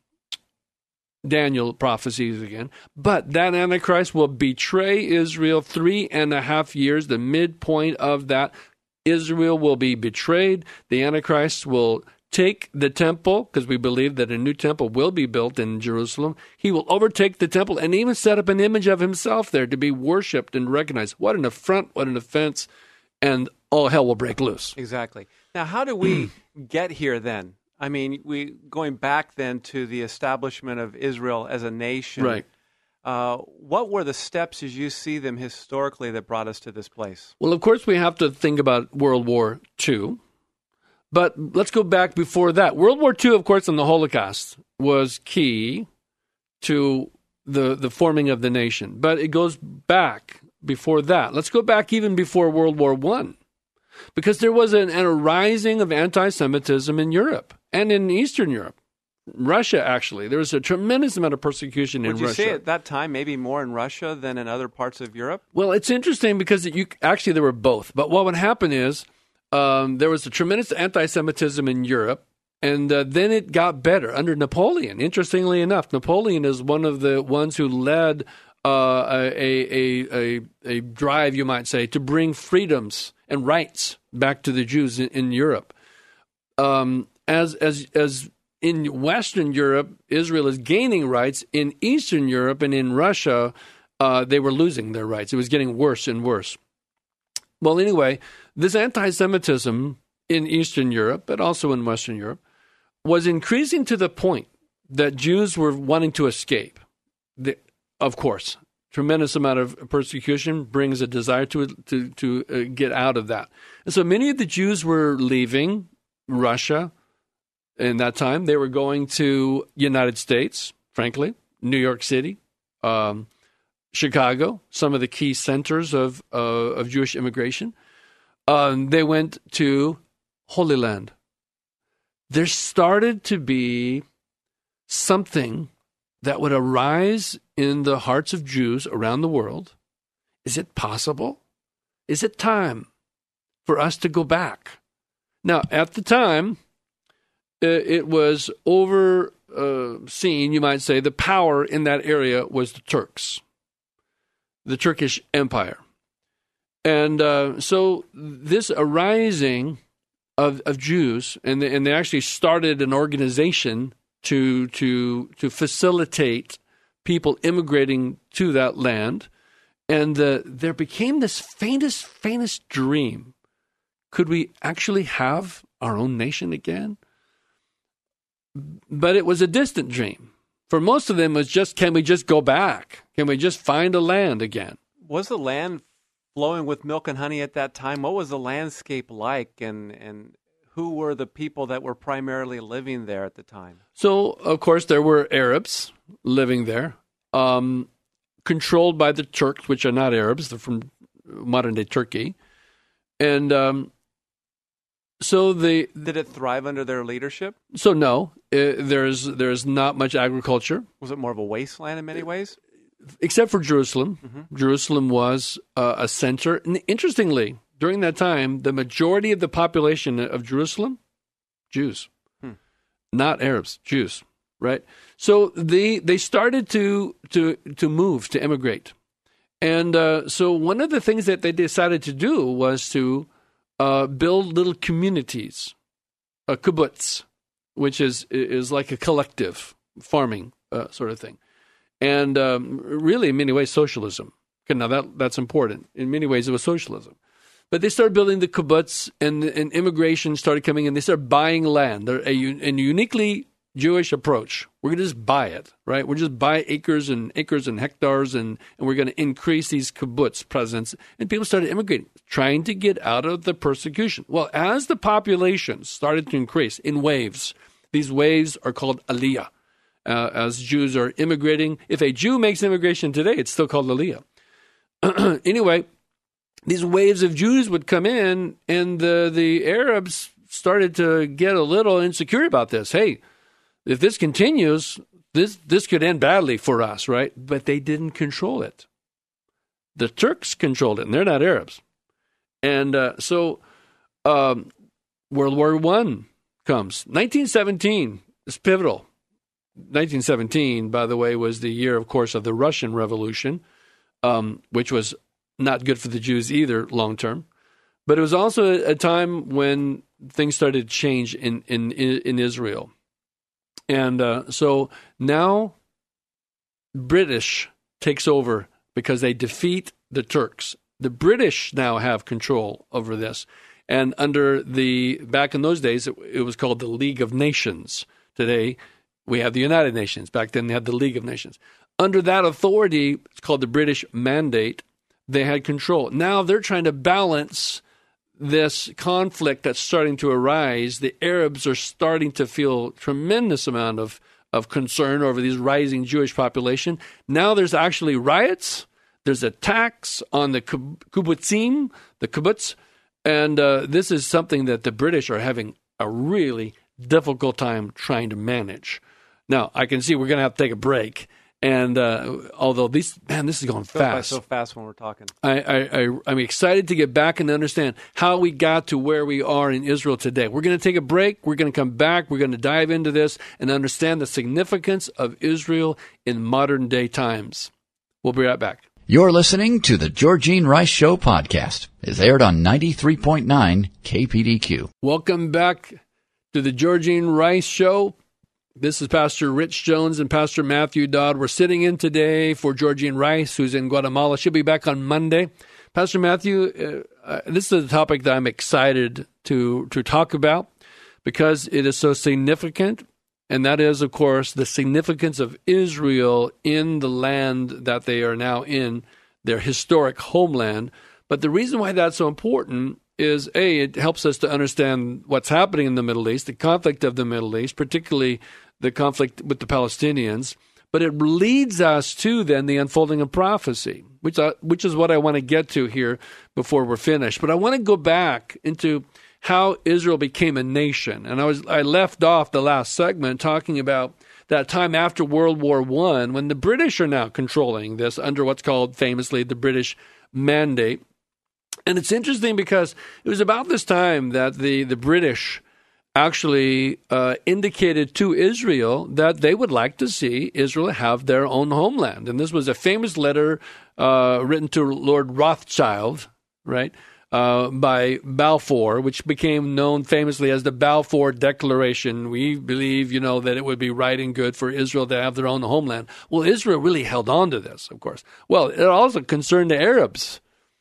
E: Daniel prophecies again. But that Antichrist will betray Israel three and a half years, the midpoint of that. Israel will be betrayed. The Antichrist will take the temple, because we believe that a new temple will be built in Jerusalem. He will overtake the temple and even set up an image of himself there to be worshipped and recognized. What an affront, what an offense, and all hell will break loose.
F: Exactly. Now, how do we get here then? I mean, we going back then to the establishment of Israel as a nation.
E: Right.
F: Uh, what were the steps as you see them historically that brought us to this place?
E: Well, of course, we have to think about World War Two. But let's go back before that. World War Two, of course, and the Holocaust was key to the, the forming of the nation. But it goes back before that. Let's go back even before World War One, because there was an, an arising of anti-Semitism in Europe and in Eastern Europe. Russia, actually. There was a tremendous amount of persecution in
F: Would you
E: Russia.
F: say at that time maybe more in Russia than in other parts of Europe?
E: Well, it's interesting because you actually there were both. But what would happen is um, there was a tremendous anti-Semitism in Europe, and uh, then it got better under Napoleon. Interestingly enough, Napoleon is one of the ones who led uh, a, a, a, a drive, you might say, to bring freedoms and rights back to the Jews in, in Europe. Um, as as as in Western Europe, Israel is gaining rights. In Eastern Europe and in Russia, uh, they were losing their rights. It was getting worse and worse. Well, anyway, this anti-Semitism in Eastern Europe, but also in Western Europe, was increasing to the point that Jews were wanting to escape. The, of course, tremendous amount of persecution brings a desire to to to uh, get out of that. And so many of the Jews were leaving Russia. In that time, they were going to United States, frankly, New York City, um, Chicago, some of the key centers of uh, of Jewish immigration. Um, they went to Holy Land. There started to be something that would arise in the hearts of Jews around the world. Is it possible? Is it time for us to go back? Now, at the time, it was overseen, you might say, the power in that area was the Turks, the Turkish Empire. And uh, so this arising of, of Jews, and they, and they actually started an organization to to to facilitate people immigrating to that land. And uh, there became this faintest, faintest dream. Could we actually have our own nation again? But it was a distant dream. For most of them, it was just, can we just go back? Can we just find a land again?
F: Was the land flowing with milk and honey at that time? What was the landscape like, and and who were the people that were primarily living there at the time?
E: So, of course, there were Arabs living there, um, controlled by the Turks, which are not Arabs. They're from modern-day Turkey. And um, so the...
F: Did it thrive under their leadership?
E: So, no. Uh, there's there's not much agriculture.
F: Was it more of a wasteland in many ways?
E: Except for Jerusalem.
F: Mm-hmm.
E: Jerusalem was uh, a center. And interestingly, during that time, the majority of the population of Jerusalem, Jews, hmm. not Arabs, Jews, right? So they they started to to to move, to immigrate, and uh, so one of the things that they decided to do was to uh, build little communities, a kibbutz, which is is like a collective farming uh, sort of thing, and um, really in many ways socialism. Okay, now that that's important. In many ways, it was socialism. But they started building the kibbutz, and, and immigration started coming in. They started buying land. They're a, a uniquely Jewish approach. We're going to just buy it, right? We're just buy acres and acres and hectares, and, and we're going to increase these kibbutz presence. And people started immigrating, trying to get out of the persecution. Well, as the population started to increase in waves, these waves are called aliyah. Uh, as Jews are immigrating, if a Jew makes immigration today, it's still called aliyah. Anyway, these waves of Jews would come in, and the, the Arabs started to get a little insecure about this. Hey, if this continues, this this could end badly for us, right? But they didn't control it. The Turks controlled it, and they're not Arabs. And uh, so um, World War One comes. nineteen seventeen is pivotal. nineteen seventeen, by the way, was the year, of course, of the Russian Revolution, um, which was not good for the Jews either, long term. But it was also a time when things started to change in, in, in Israel. And uh, so now British takes over because they defeat the Turks. The British now have control over this. And under the, back in those days, it, it was called the League of Nations. Today, we have the United Nations. Back then, they had the League of Nations. Under that authority, it's called the British Mandate. They had control. Now they're trying to balance this conflict that's starting to arise. The Arabs are starting to feel tremendous amount of, of concern over these rising Jewish population. Now there's actually riots. There's attacks on the kibbutzim, the kibbutz, and uh, this is something that the British are having a really difficult time trying to manage. Now, I can see we're going to have to take a break. And uh, although these, man, this is going fast.
F: So fast when we're talking.
E: I, I, I, I'm excited to get back and understand how we got to where we are in Israel today. We're going to take a break. We're going to come back. We're going to dive into this and understand the significance of Israel in modern day times. We'll be right back.
D: You're listening to the Georgene Rice Show podcast. It's aired on ninety-three point nine K P D Q.
E: Welcome back to the Georgene Rice Show. This is Pastor Rich Jones and Pastor Matthew Dodd. We're sitting in today for Georgene Rice, who's in Guatemala. She'll be back on Monday. Pastor Matthew, uh, uh, this is a topic that I'm excited to, to talk about because it is so significant, and that is, of course, the significance of Israel in the land that they are now in, their historic homeland. But the reason why that's so important is, A, it helps us to understand what's happening in the Middle East, the conflict of the Middle East, particularly the conflict with the Palestinians, but it leads us to then the unfolding of prophecy, which I, which is what I want to get to here before we're finished. But I want to go back into how Israel became a nation, and I was I left off the last segment talking about that time after World War One when the British are now controlling this under what's called famously the British Mandate. And it's interesting because it was about this time that the, the British actually uh, indicated to Israel that they would like to see Israel have their own homeland. And this was a famous letter uh, written to Lord Rothschild, right, uh, by Balfour, which became known famously as the Balfour Declaration. We believe, you know, that it would be right and good for Israel to have their own homeland. Well, Israel really held on to this, of course. Well, it also concerned the Arabs.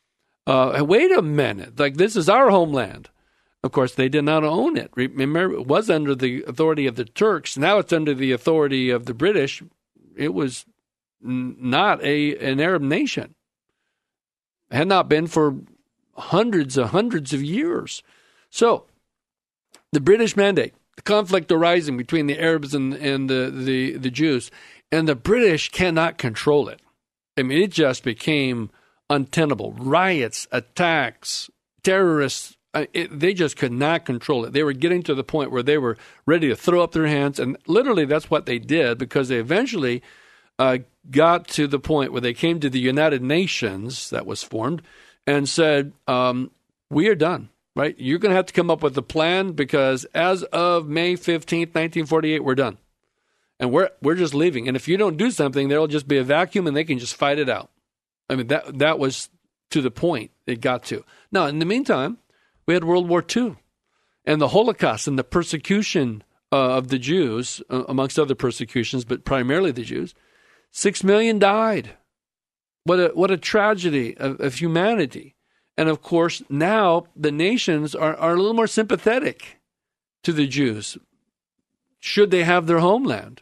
E: Uh, wait a minute, like this is our homeland. Of course, they did not own it. Remember, it was under the authority of the Turks. Now it's under the authority of the British. It was n- not a an Arab nation. had not been for hundreds and hundreds of years. So the British Mandate, the conflict arising between the Arabs and, and the, the, the Jews, and the British cannot control it. I mean, it just became untenable. Riots, attacks, terrorists, it, they just could not control it. They were getting to the point where they were ready to throw up their hands, and literally that's what they did, because they eventually uh, got to the point where they came to the United Nations that was formed and said, um, we are done, right? You're going to have to come up with a plan, because as of May fifteenth, nineteen forty-eight, we're done. And we're we're just leaving. And if you don't do something, there'll just be a vacuum and they can just fight it out. I mean, that that was to the point it got to. Now, in the meantime, we had World War Two and the Holocaust and the persecution uh, of the Jews, uh, amongst other persecutions, but primarily the Jews. Six million died. What a what a tragedy of, of humanity. And of course, now the nations are, are a little more sympathetic to the Jews, should they have their homeland.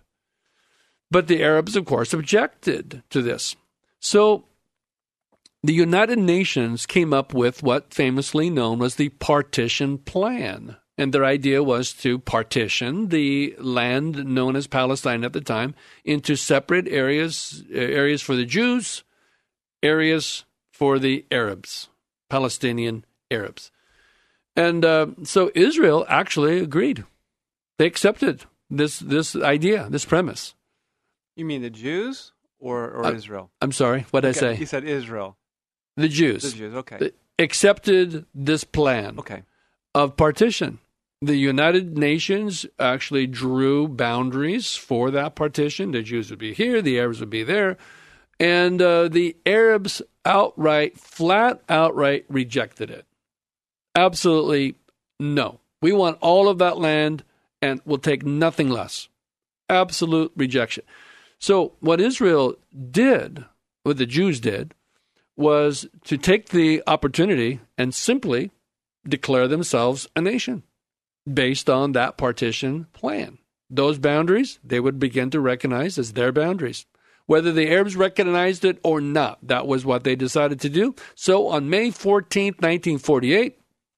E: But the Arabs, of course, objected to this. So the United Nations came up with what famously known as the Partition Plan. And their idea was to partition the land known as Palestine at the time into separate areas, areas for the Jews, areas for the Arabs, Palestinian Arabs. And uh, so Israel actually agreed. They accepted this this idea, this premise.
F: You mean the Jews or, or
E: uh,
F: Israel?
E: I'm sorry, what did
F: okay.
E: I say?
F: You said Israel.
E: The Jews.
F: The Jews, okay.
E: Accepted this plan
F: okay.
E: of partition. The United Nations actually drew boundaries for that partition. The Jews would be here, the Arabs would be there. And uh, the Arabs outright, flat outright rejected it. Absolutely no. We want all of that land and we'll take nothing less. Absolute rejection. So what Israel did, what the Jews did, was to take the opportunity and simply declare themselves a nation based on that partition plan. Those boundaries, they would begin to recognize as their boundaries. Whether the Arabs recognized it or not, that was what they decided to do. So on May fourteenth, nineteen forty-eight,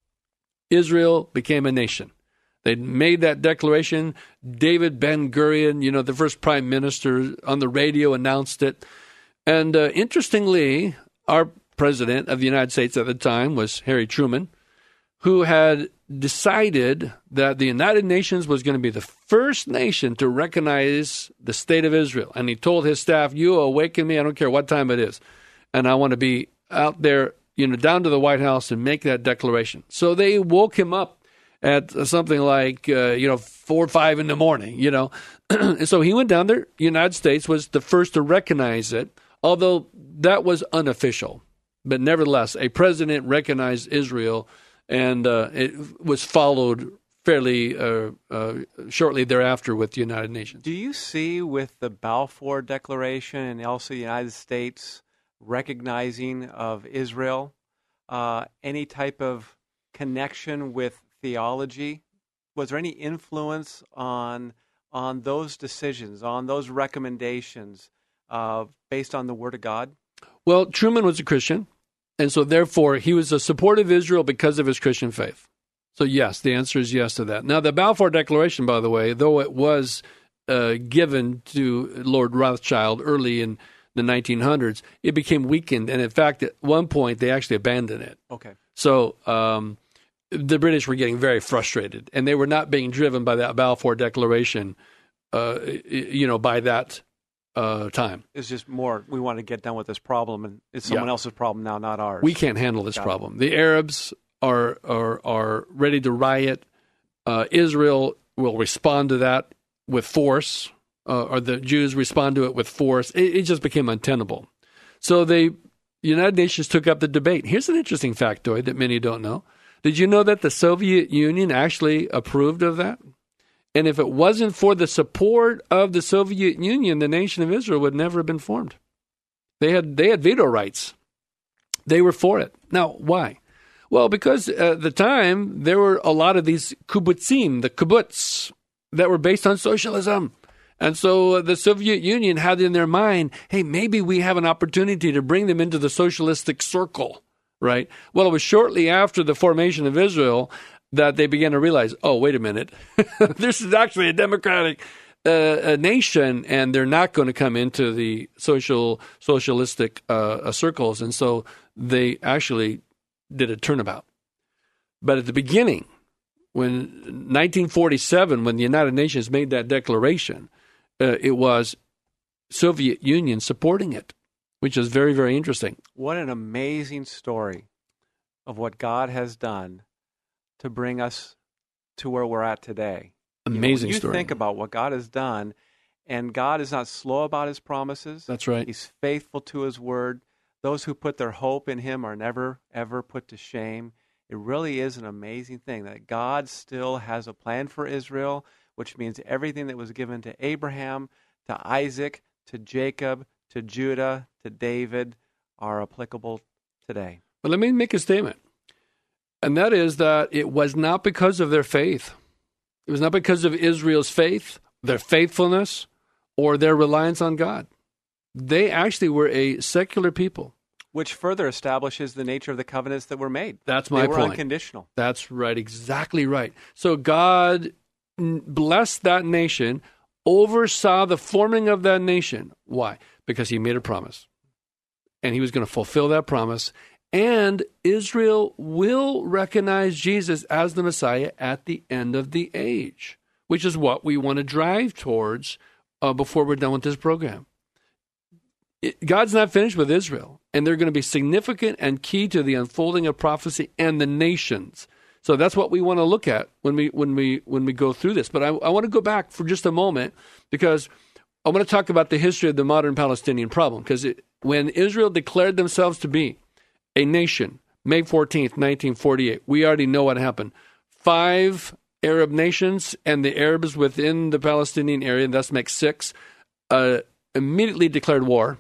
E: Israel became a nation. They made that declaration. David Ben-Gurion, you know, the first prime minister, on the radio announced it. And uh, interestingly, our president of the United States at the time was Harry Truman, who had decided that the United Nations was going to be the first nation to recognize the state of Israel. And he told his staff, you awaken me, I don't care what time it is. And I want to be out there, you know, down to the White House and make that declaration. So they woke him up at something like, uh, you know, four or five in the morning, you know. And so he went down there. The United States was the first to recognize it, although that was unofficial. But nevertheless, a president recognized Israel, and uh, it was followed fairly uh, uh, shortly thereafter with the United Nations.
F: Do you see with the Balfour Declaration and also the United States recognizing of Israel uh, any type of connection with theology? Was there any influence on on those decisions, on those recommendations uh, based on the Word of God?
E: Well, Truman was a Christian, and so therefore he was a supporter of Israel because of his Christian faith. So yes, the answer is yes to that. Now, the Balfour Declaration, by the way, though it was uh, given to Lord Rothschild early in the nineteen hundreds, it became weakened, and in fact, at one point, they actually abandoned it.
F: Okay.
E: So um, the British were getting very frustrated, and they were not being driven by that Balfour Declaration, uh, you know, by that uh, time.
F: It's just more, we want to get done with this problem, and it's someone
E: Yeah.
F: else's problem now, not ours.
E: We can't handle this
F: Got it.
E: problem. The Arabs are are are ready to riot. Uh, Israel will respond to that with force, uh, or the Jews respond to it with force. It, it just became untenable. So the United Nations took up the debate. Here's an interesting factoid that many don't know. Did you know that the Soviet Union actually approved of that? And if it wasn't for the support of the Soviet Union, the nation of Israel would never have been formed. They had they had veto rights. They were for it. Now, why? Well, because at the time, there were a lot of these kibbutzim, the kibbutz, that were based on socialism. And so the Soviet Union had in their mind, hey, maybe we have an opportunity to bring them into the socialistic circle. right? Well, it was shortly after the formation of Israel that they began to realize, oh, wait a minute, this is actually a democratic uh, a nation, and they're not going to come into the social socialistic uh, circles. And so they actually did a turnabout. But at the beginning, when nineteen forty-seven, when the United Nations made that declaration, uh, it was Soviet Union supporting it, which is very, very interesting.
F: What an amazing story of what God has done to bring us to where we're at today.
E: Amazing
F: you know, you
E: story.
F: think about what God has done, and God is not slow about his promises.
E: That's right.
F: He's faithful to his word. Those who put their hope in him are never, ever put to shame. It really is an amazing thing that God still has a plan for Israel, which means everything that was given to Abraham, to Isaac, to Jacob, to Judah, to David are applicable today.
E: But let me make a statement, and that is that it was not because of their faith. It was not because of Israel's faith, their faithfulness, or their reliance on God. They actually were a secular people.
F: Which further establishes the nature of the covenants that were made.
E: That's my
F: they were
E: point.
F: Unconditional.
E: That's right, exactly right. So God blessed that nation, oversaw the forming of that nation. Why? Because he made a promise. And he was going to fulfill that promise. And Israel will recognize Jesus as the Messiah at the end of the age, which is what we want to drive towards uh, before we're done with this program. It, God's not finished with Israel, and they're going to be significant and key to the unfolding of prophecy and the nations. So that's what we want to look at when we when we when we go through this. But I, I want to go back for just a moment, because I want to talk about the history of the modern Palestinian problem. Because when Israel declared themselves to be a nation, May fourteenth, nineteen forty-eight, we already know what happened. Five Arab nations and the Arabs within the Palestinian area, and thus makes six, uh, immediately declared war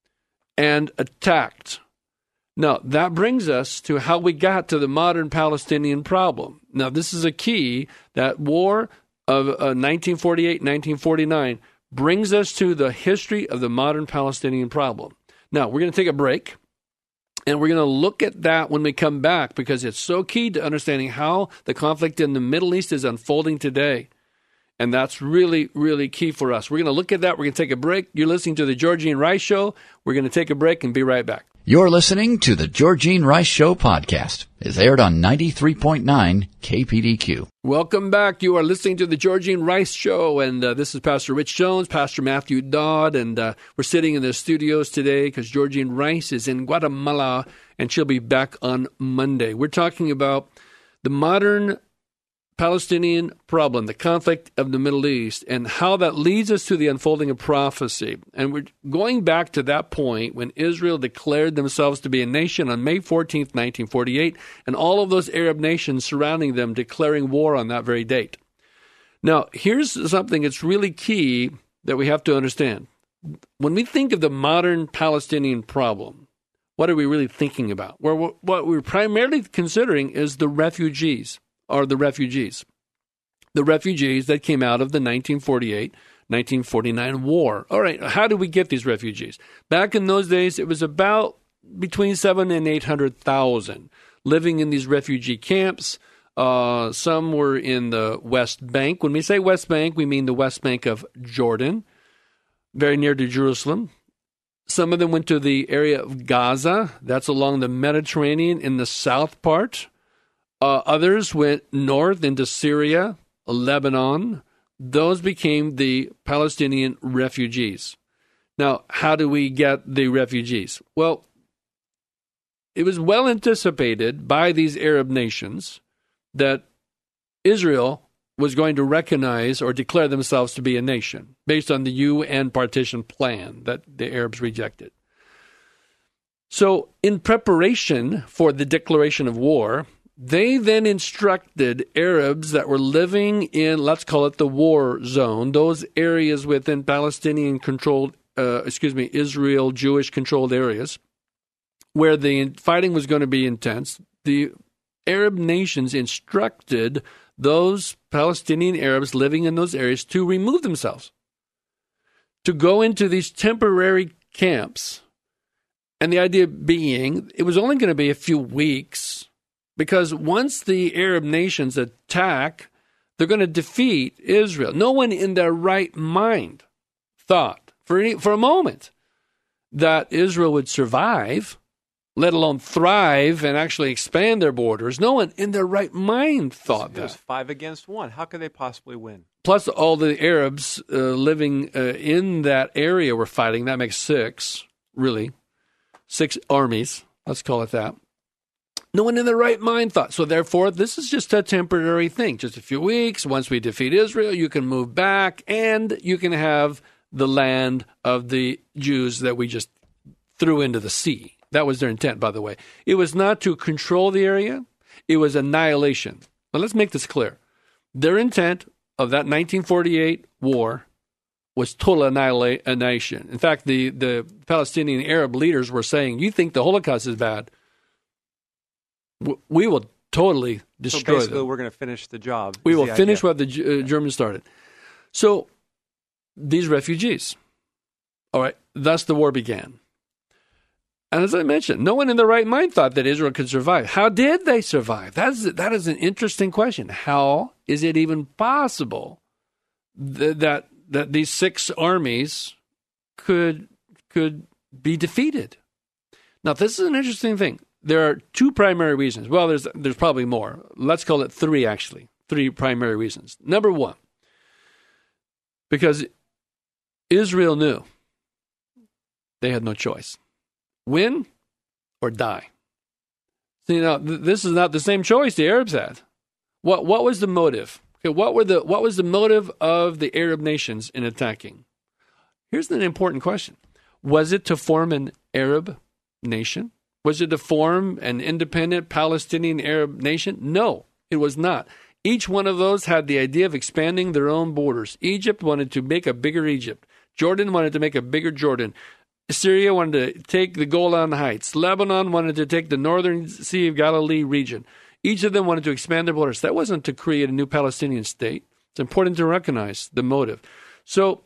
E: and attacked. Now, that brings us to how we got to the modern Palestinian problem. Now, this is a key. That war of uh, nineteen forty-eight, nineteen forty-nine brings us to the history of the modern Palestinian problem. Now, we're going to take a break, and we're going to look at that when we come back, because it's so key to understanding how the conflict in the Middle East is unfolding today. And that's really, really key for us. We're going to look at that. We're going to take a break. You're listening to the Georgene Rice Show. We're going to take a break and be right back.
D: You're listening to the Georgene Rice Show podcast. It's aired on ninety-three point nine K P D Q.
E: Welcome back. You are listening to the Georgene Rice Show, and uh, this is Pastor Rich Jones, Pastor Matthew Dodd, and uh, we're sitting in the studios today because Georgene Rice is in Guatemala, and she'll be back on Monday. We're talking about the modern Palestinian problem, the conflict of the Middle East, and how that leads us to the unfolding of prophecy. And we're going back to that point when Israel declared themselves to be a nation on May fourteenth, nineteen forty-eight, and all of those Arab nations surrounding them declaring war on that very date. Now, here's something that's really key that we have to understand. When we think of the modern Palestinian problem, what are we really thinking about? Well, what we're primarily considering is the refugees. Are the refugees. The refugees that came out of the nineteen forty-eight nineteen forty-nine war. All right, how did we get these refugees? Back in those days, it was about between seven and eight hundred thousand living in these refugee camps. Uh, some were in the West Bank. When we say West Bank, we mean the West Bank of Jordan, very near to Jerusalem. Some of them went to the area of Gaza. That's along the Mediterranean in the south part. Uh, others went north into Syria, Lebanon. Those became the Palestinian refugees. Now, how do we get the refugees? Well, it was well anticipated by these Arab nations that Israel was going to recognize or declare themselves to be a nation based on the U N partition plan that the Arabs rejected. So, in preparation for the declaration of war, they then instructed Arabs that were living in, let's call it the war zone, those areas within Palestinian-controlled, uh, excuse me, Israel Jewish-controlled areas, where the fighting was going to be intense. The Arab nations instructed those Palestinian Arabs living in those areas to remove themselves, to go into these temporary camps And the idea being, it was only going to be a few weeks, because once the Arab nations attack, they're going to defeat Israel. No one in their right mind thought for any, for a moment that Israel would survive, let alone thrive and actually expand their borders. No one in their right mind thought
F: it
E: that.
F: It was five against one. How could they possibly win?
E: Plus, all the Arabs uh, living uh, in that area were fighting. That makes six, really. Six armies. Let's call it that. No one in their right mind thought. So therefore, this is just a temporary thing. Just a few weeks. Once we defeat Israel, you can move back and you can have the land of the Jews that we just threw into the sea. That was their intent, by the way. It was not to control the area. It was annihilation. Now, let's make this clear. Their intent of that nineteen forty-eight war was total annihilation. In fact, the, the Palestinian Arab leaders were saying, you think the Holocaust is bad? We will totally destroy
F: so basically,
E: them.
F: We're going to finish the job.
E: We will
F: the
E: finish
F: idea.
E: what the uh, Germans started. So, these refugees, all right, thus the war began. And as I mentioned, no one in their right mind thought that Israel could survive. How did they survive? That is, that is an interesting question. How is it even possible th- that that these six armies could could be defeated? Now, this is an interesting thing. There are two primary reasons. Well, there's there's probably more. Let's call it three, actually. Three primary reasons. Number one, because Israel knew they had no choice. Win or die. See, now, th- this is not the same choice the Arabs had. What what was the motive? Okay, what were the what was the motive of the Arab nations in attacking? Here's an important question. Was it to form an Arab nation? Was it to form an independent Palestinian Arab nation? No, it was not. Each one of those had the idea of expanding their own borders. Egypt wanted to make a bigger Egypt. Jordan wanted to make a bigger Jordan. Syria wanted to take the Golan Heights. Lebanon wanted to take the northern Sea of Galilee region. Each of them wanted to expand their borders. That wasn't to create a new Palestinian state. It's important to recognize the motive. So,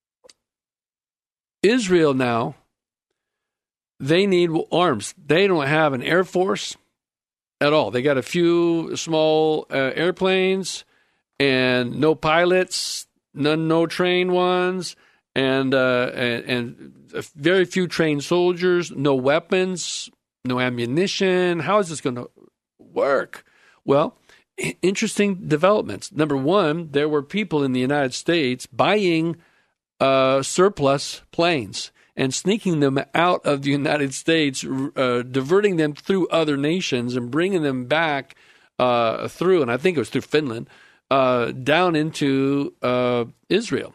E: Israel now, they need arms. They don't have an air force at all. They got a few small uh, airplanes and no pilots, none, no trained ones, and, uh, and and very few trained soldiers, no weapons, no ammunition. How is this going to work? Well, interesting developments. Number one, there were people in the United States buying uh, surplus planes and sneaking them out of the United States, uh, diverting them through other nations and bringing them back uh, through, and I think it was through Finland, uh, down into uh, Israel.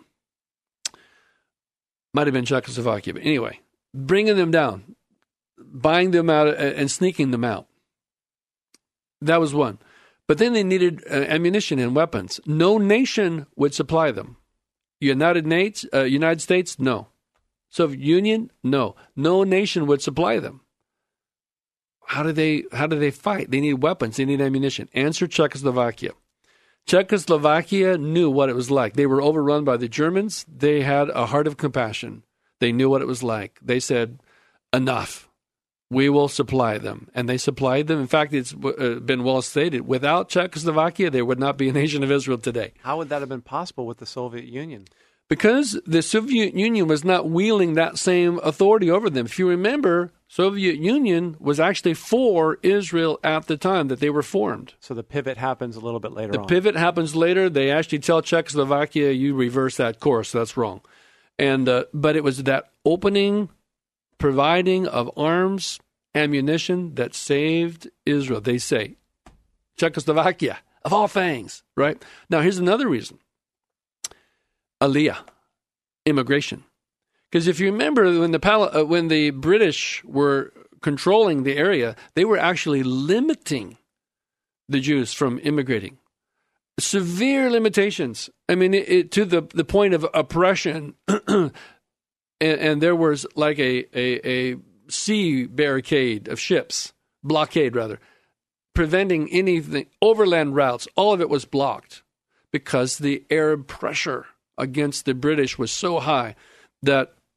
E: Might have been Czechoslovakia, but anyway, bringing them down, buying them out and sneaking them out. That was one. But then they needed uh, ammunition and weapons. No nation would supply them. United Nates, uh, United States, no. Soviet Union, no. No nation would supply them. How do they? How do they fight? They need weapons. They need ammunition. Answer: Czechoslovakia. Czechoslovakia knew what it was like. They were overrun by the Germans. They had a heart of compassion. They knew what it was like. They said, enough. We will supply them. And they supplied them. In fact, it's been well stated, without Czechoslovakia, there would not be a nation of Israel today.
F: How would that have been possible with the Soviet Union?
E: Because the Soviet Union was not wielding that same authority over them. If you remember, Soviet Union was actually for Israel at the time that they were formed.
F: So the pivot happens a little bit later
E: the
F: on.
E: The pivot happens later. They actually tell Czechoslovakia, you reverse that course. That's wrong. And uh, but it was that opening, providing of arms, ammunition that saved Israel. They say, Czechoslovakia, of all things, right? Now, here's another reason. Aliyah, immigration. Because if you remember, when the Pal- uh, when the British were controlling the area, they were actually limiting the Jews from immigrating. Severe limitations. I mean, it, it, to the, the point of oppression. and, and there was like a, a, a sea barricade of ships, blockade rather, preventing anything, overland routes. All of it was blocked because the Arab pressure against the British was so high that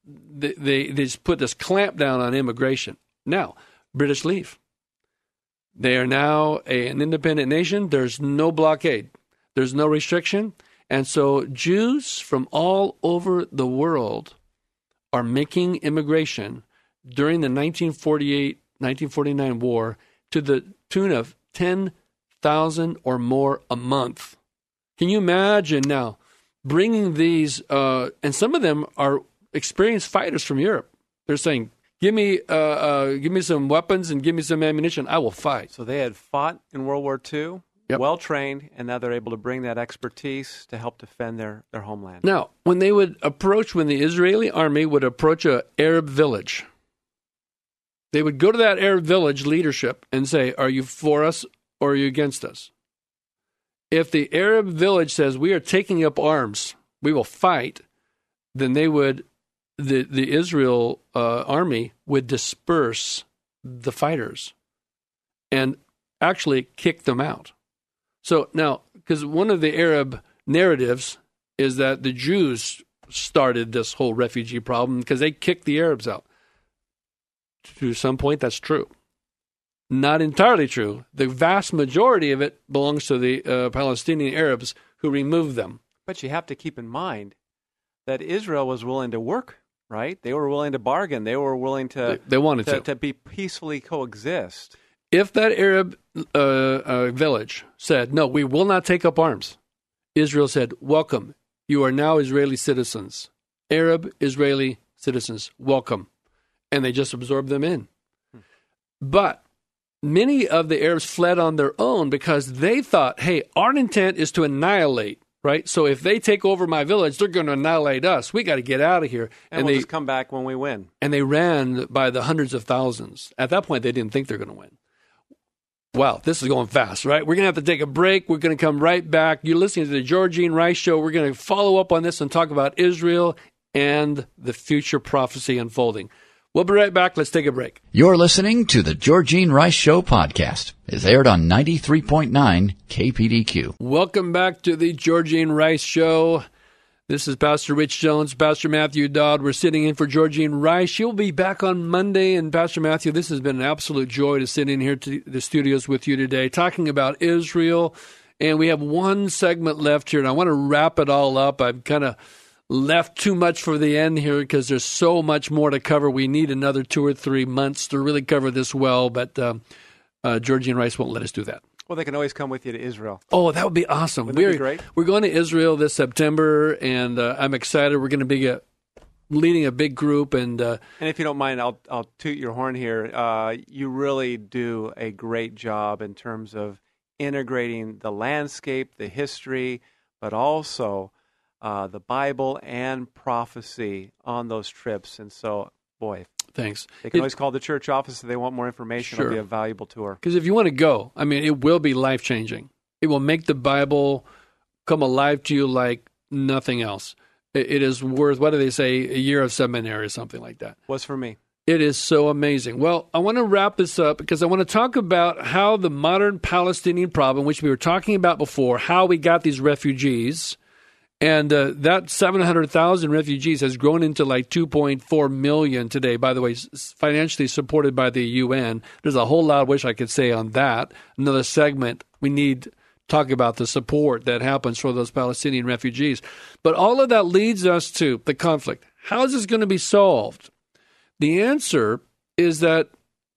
E: they, they, they just put this clamp down on immigration. Now, British leave. They are now a, an independent nation. There's no blockade. There's no restriction. And so Jews from all over the world are making immigration during the nineteen forty-eight nineteen forty-nine war to the tune of ten thousand or more a month. Can you imagine now bringing these, uh, and some of them are experienced fighters from Europe. They're saying, give me uh, uh, give me some weapons and give me some ammunition. I will fight.
F: So they had fought in World War Two, yep. well trained, and now they're able to bring that expertise to help defend their, their homeland.
E: Now, when they would approach, when the Israeli army would approach an Arab village, they would go to that Arab village leadership and say, are you for us or are you against us? If the Arab village says, we are taking up arms, we will fight, then they would, the, the Israel uh, army would disperse the fighters and actually kick them out. So now, because one of the Arab narratives is that the Jews started this whole refugee problem because they kicked the Arabs out. To some point, that's true. Not entirely true. The vast majority of it belongs to the uh, Palestinian Arabs who removed them.
F: But you have to keep in mind that Israel was willing to work, right? They were willing to bargain. They were willing to
E: they, they wanted
F: to,
E: to.
F: to be peacefully coexist.
E: If that Arab uh, uh, village said, no, we will not take up arms, Israel said, welcome. You are now Israeli citizens. Arab Israeli citizens, welcome. And they just absorbed them in. Hmm. But many of the Arabs fled on their own because they thought, hey, our intent is to annihilate, right? So if they take over my village, they're going to annihilate us. We got to get out of here.
F: And,
E: and
F: we'll
E: they
F: just come back when we win.
E: And they ran by the hundreds of thousands. At that point, they didn't think they're going to win. Wow, this is going fast, right? We're going to have to take a break. We're going to come right back. You're listening to the Georgene Rice Show. We're going to follow up on this and talk about Israel and the future prophecy unfolding. We'll be right back. Let's take a break.
D: You're listening to the Georgene Rice Show podcast. It's aired on ninety-three point nine K P D Q.
E: Welcome back to the Georgene Rice Show. This is Pastor Rich Jones, Pastor Matthew Dodd. We're sitting in for Georgene Rice. She'll be back on Monday. And Pastor Matthew, this has been an absolute joy to sit in here to the studios with you today, talking about Israel. And we have one segment left here, and I want to wrap it all up. I've kind of left too much for the end here because there's so much more to cover. We need another two or three months to really cover this well, but um, uh, Georgene Rice won't let us do that.
F: Well, they can always come with you to Israel.
E: Oh, that would be awesome.
F: Wouldn't
E: we're,
F: that be great?
E: We're going to Israel this September, and uh, I'm excited. We're going to be a, leading a big group. And uh,
F: and if you don't mind, I'll I'll toot your horn here. Uh, you really do a great job in terms of integrating the landscape, the history, but also uh, the Bible and prophecy on those trips. And so, boy,
E: thanks.
F: They can
E: it,
F: always call the church office if they want more information.
E: Sure.
F: It'll be a valuable tour.
E: Because if you want to go, I mean, it will be life-changing. It will make the Bible come alive to you like nothing else. It, it is worth, what do they say, a year of seminary or something like that.
F: Was for me.
E: It is so amazing. Well, I want to wrap this up because I want to talk about how the modern Palestinian problem, which we were talking about before, how we got these refugees, and uh, that seven hundred thousand refugees has grown into like two point four million today, by the way, financially supported by the U N. There's a whole lot I wish I could say on that. Another segment, we need to talk about the support that happens for those Palestinian refugees. But all of that leads us to the conflict. How is this going to be solved? The answer is that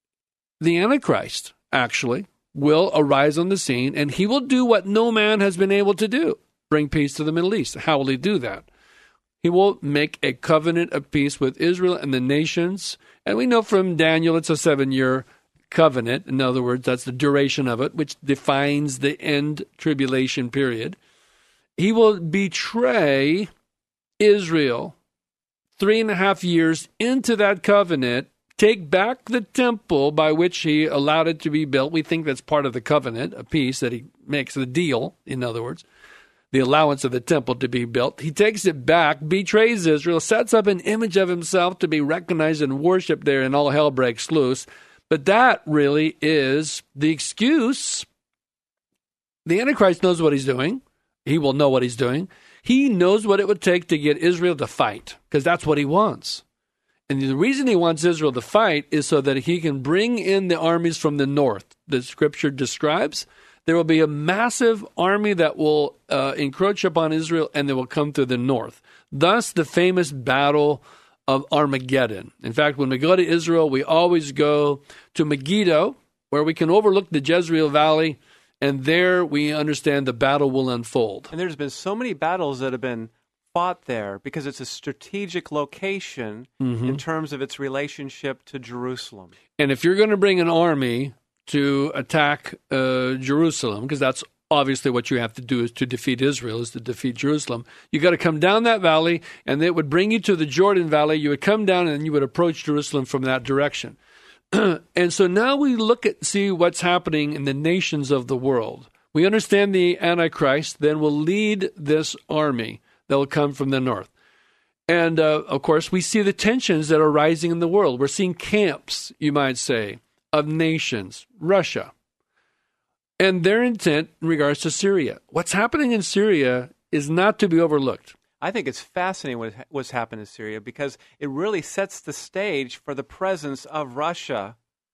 E: the Antichrist actually will arise on the scene, and he will do what no man has been able to do. Bring peace to the Middle East. How will he do that? He will make a covenant of peace with Israel and the nations. And we know from Daniel it's a seven-year covenant. In other words, that's the duration of it, which defines the end tribulation period. He will betray Israel three and a half years into that covenant, take back the temple by which he allowed it to be built. We think that's part of the covenant, a peace that he makes, the deal, in other words. The allowance of the temple to be built. He takes it back, betrays Israel, sets up an image of himself to be recognized and worshipped there, and all hell breaks loose. But that really is the excuse. The Antichrist knows what he's doing. He will know what he's doing. He knows what it would take to get Israel to fight, because that's what he wants. And the reason he wants Israel to fight is so that he can bring in the armies from the north. The scripture describes there will be a massive army that will uh, encroach upon Israel, and they will come through the north. Thus, the famous battle of Armageddon. In fact, when we go to Israel, we always go to Megiddo, where we can overlook the Jezreel Valley, and there we understand the battle will unfold.
F: And there's been so many battles that have been fought there because it's a strategic location mm-hmm. in terms of its relationship to Jerusalem.
E: And if you're going to bring an army to attack uh, Jerusalem, because that's obviously what you have to do is to defeat Israel, is to defeat Jerusalem, you got to come down that valley, and it would bring you to the Jordan Valley. You would come down, and you would approach Jerusalem from that direction. And so now we look at see what's happening in the nations of the world. We understand the Antichrist then will lead this army that will come from the north. And, uh, of course, we see the tensions that are rising in the world. We're seeing camps, you might say, of nations, Russia, and their intent in regards to Syria. What's happening in Syria is not to be overlooked.
F: I think it's fascinating what, what's happened in Syria because it really sets the stage for the presence of Russia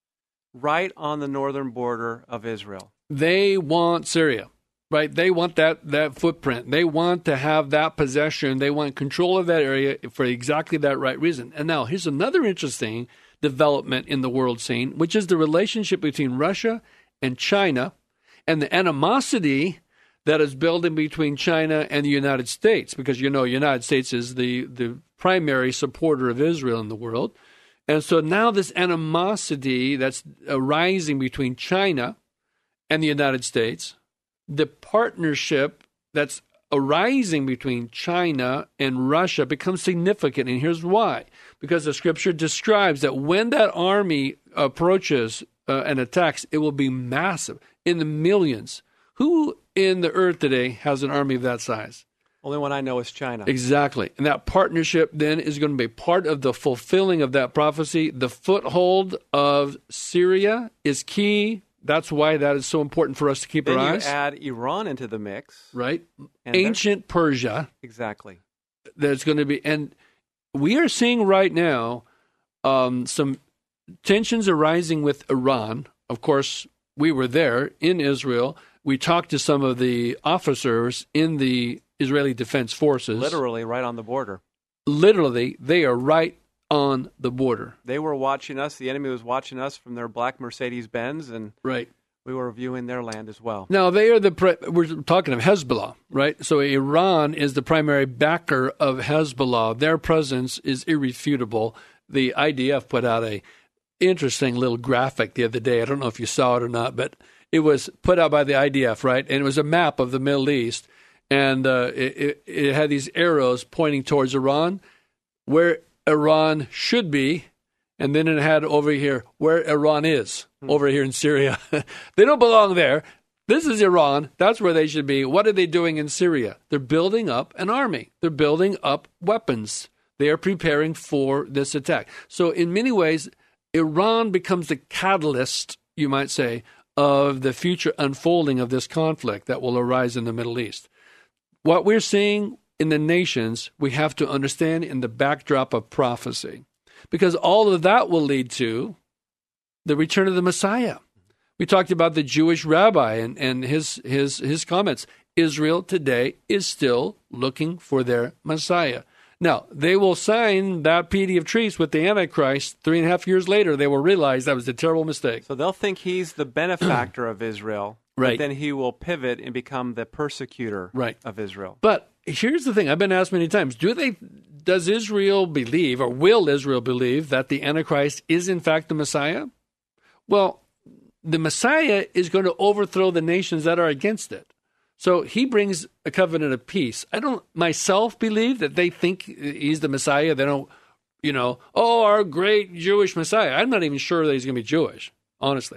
F: right on the northern border of Israel.
E: They want Syria. Right, they want that, that footprint. They want to have that possession. They want control of that area for exactly that right reason. And now here's another interesting development in the world scene, which is the relationship between Russia and China and the animosity that is building between China and the United States, because, you know, the United States is the, the primary supporter of Israel in the world. And so now this animosity that's arising between China and the United States, the partnership that's arising between China and Russia becomes significant. And here's why. Because the scripture describes that when that army approaches uh, and attacks, it will be massive, in the millions. Who in the earth today has an army of that size?
F: Only one I know is China.
E: Exactly. And that partnership then is going to be part of the fulfilling of that prophecy. The foothold of Syria is key. That's why that is so important for us to keep
F: then
E: our
F: you
E: eyes.
F: Add Iran into the mix.
E: Right. Ancient Persia.
F: Exactly.
E: There's going to be, and we are seeing right now um, some tensions arising with Iran. Of course, we were there in Israel. We talked to some of the officers in the Israeli Defense Forces.
F: Literally right on the border.
E: Literally, they are right on the border.
F: They were watching us. The enemy was watching us from their black Mercedes-Benz, and
E: right.
F: we were viewing their land as well.
E: Now, they are the, pre- we're talking of Hezbollah, right? So Iran is the primary backer of Hezbollah. Their presence is irrefutable. The I D F put out a interesting little graphic the other day. I don't know if you saw it or not, but it was put out by the I D F, right? And it was a map of the Middle East, and uh, it, it, it had these arrows pointing towards Iran, where Iran should be, and then it had over here where Iran is, hmm. over here in Syria. They don't belong there. This is Iran. That's where they should be. What are they doing in Syria? They're building up an army. They're building up weapons. They are preparing for this attack. So in many ways, Iran becomes the catalyst, you might say, of the future unfolding of this conflict that will arise in the Middle East. What we're seeing in the nations, we have to understand in the backdrop of prophecy, because all of that will lead to the return of the Messiah. We talked about the Jewish rabbi and, and his, his, his comments. Israel today is still looking for their Messiah. Now, they will sign that treaty of truce with the Antichrist. Three and a half years later, they will realize that was a terrible mistake.
F: So they'll think he's the benefactor of Israel.
E: Right.
F: But then he will pivot and become the persecutor
E: right.
F: of Israel.
E: But here's the thing. I've been asked many times, do they, does Israel believe, or will Israel believe, that the Antichrist is in fact the Messiah? Well, the Messiah is going to overthrow the nations that are against it. So he brings a covenant of peace. I don't myself believe that they think he's the Messiah. They don't, you know, oh, our great Jewish Messiah. I'm not even sure that he's going to be Jewish, honestly.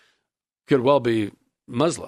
E: Could well be Muslim.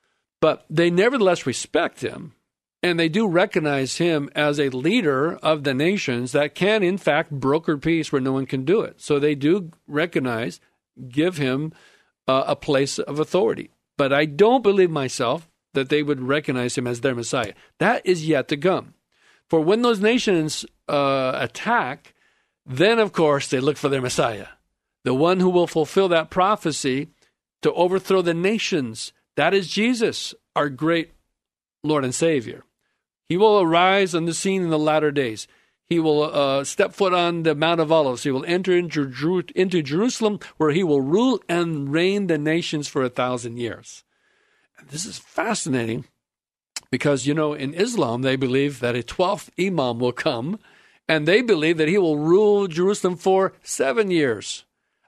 E: But they nevertheless respect him, and they do recognize him as a leader of the nations that can, in fact, broker peace where no one can do it. So they do recognize, give him uh, a place of authority. But I don't believe myself that they would recognize him as their Messiah. That is yet to come. For when those nations uh, attack, Then, of course, they look for their Messiah, the one who will fulfill that prophecy to overthrow the nations. That is Jesus, our great Lord and Savior. He will arise on the scene in the latter days. He will uh, step foot on the Mount of Olives. He will enter into, Jer- into Jerusalem, where he will rule and reign the nations for a thousand years. And this is fascinating because, you know, in Islam, they believe that a twelfth imam will come, and they believe that he will rule Jerusalem for seven years.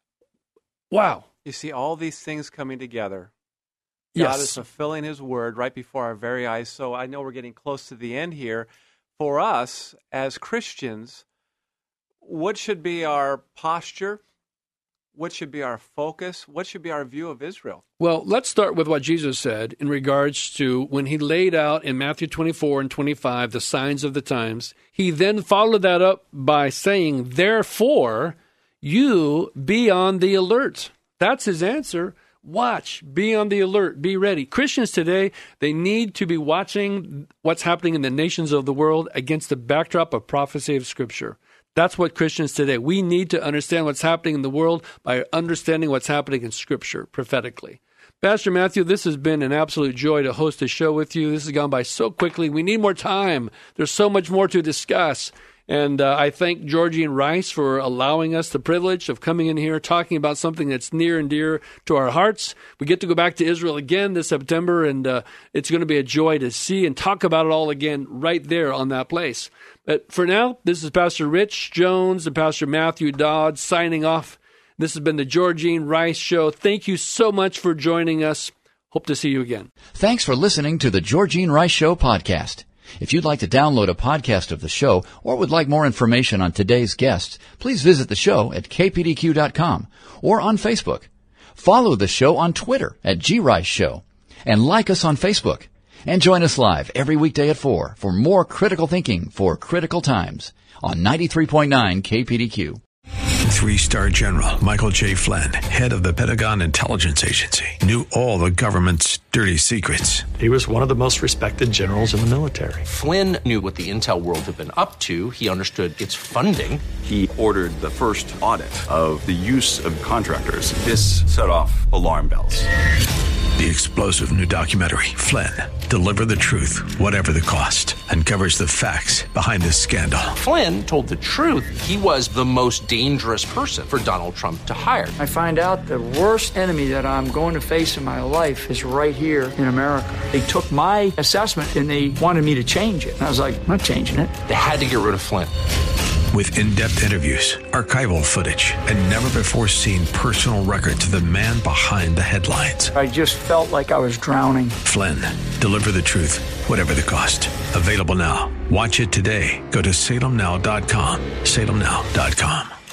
E: Wow.
F: You see all these things coming together. God
E: Yes.
F: is fulfilling his word right before our very eyes. So I know we're getting close to the end here. For us as Christians, what should be our posture? What should be our focus? What should be our view of Israel?
E: Well, let's start with what Jesus said in regards to when he laid out in Matthew twenty-four and twenty-five the signs of the times. He then followed that up by saying, therefore, you be on the alert. That's his answer. Watch, be on the alert, be ready. Christians today, they need to be watching what's happening in the nations of the world against the backdrop of prophecy of Scripture. That's what Christians today, we need to understand what's happening in the world by understanding what's happening in Scripture prophetically. Pastor Matthew, this has been an absolute joy to host a show with you. This has gone by so quickly. We need more time. There's so much more to discuss. And uh, I thank Georgene Rice for allowing us the privilege of coming in here, talking about something that's near and dear to our hearts. We get to go back to Israel again this September, and uh, it's going to be a joy to see and talk about it all again right there on that place. But for now, this is Pastor Rich Jones and Pastor Matthew Dodd signing off. This has been the Georgene Rice Show. Thank you so much for joining us. Hope to see you again.
D: Thanks for listening to the Georgene Rice Show podcast. If you'd like to download a podcast of the show or would like more information on today's guests, please visit the show at k p d q dot com or on Facebook. Follow the show on Twitter at G Rice Show and like us on Facebook. And join us live every weekday at four for more critical thinking for critical times on ninety-three point nine K P D Q.
A: Three-star General Michael J. Flynn, head of the Pentagon Intelligence Agency, knew all the government's dirty secrets.
G: He was one of the most respected generals in the military.
B: Flynn knew what the intel world had been up to. He understood its funding.
C: He ordered the first audit of the use of contractors. This set off alarm bells.
A: The explosive new documentary, Flynn, Deliver the Truth, Whatever the Cost, uncovers the facts behind this scandal.
B: Flynn told the truth. He was the most dangerous person for Donald Trump to hire.
H: I find out the worst enemy that I'm going to face in my life is right here in America. They took my assessment and they wanted me to change it. And I was like, I'm not changing it.
B: They had to get rid of Flynn.
A: With in-depth interviews, archival footage, and never-before-seen personal records of the man behind the headlines.
H: I just felt like I was drowning.
A: Flynn, Deliver the Truth, Whatever the Cost. Available now. Watch it today. Go to salem now dot com. salem now dot com.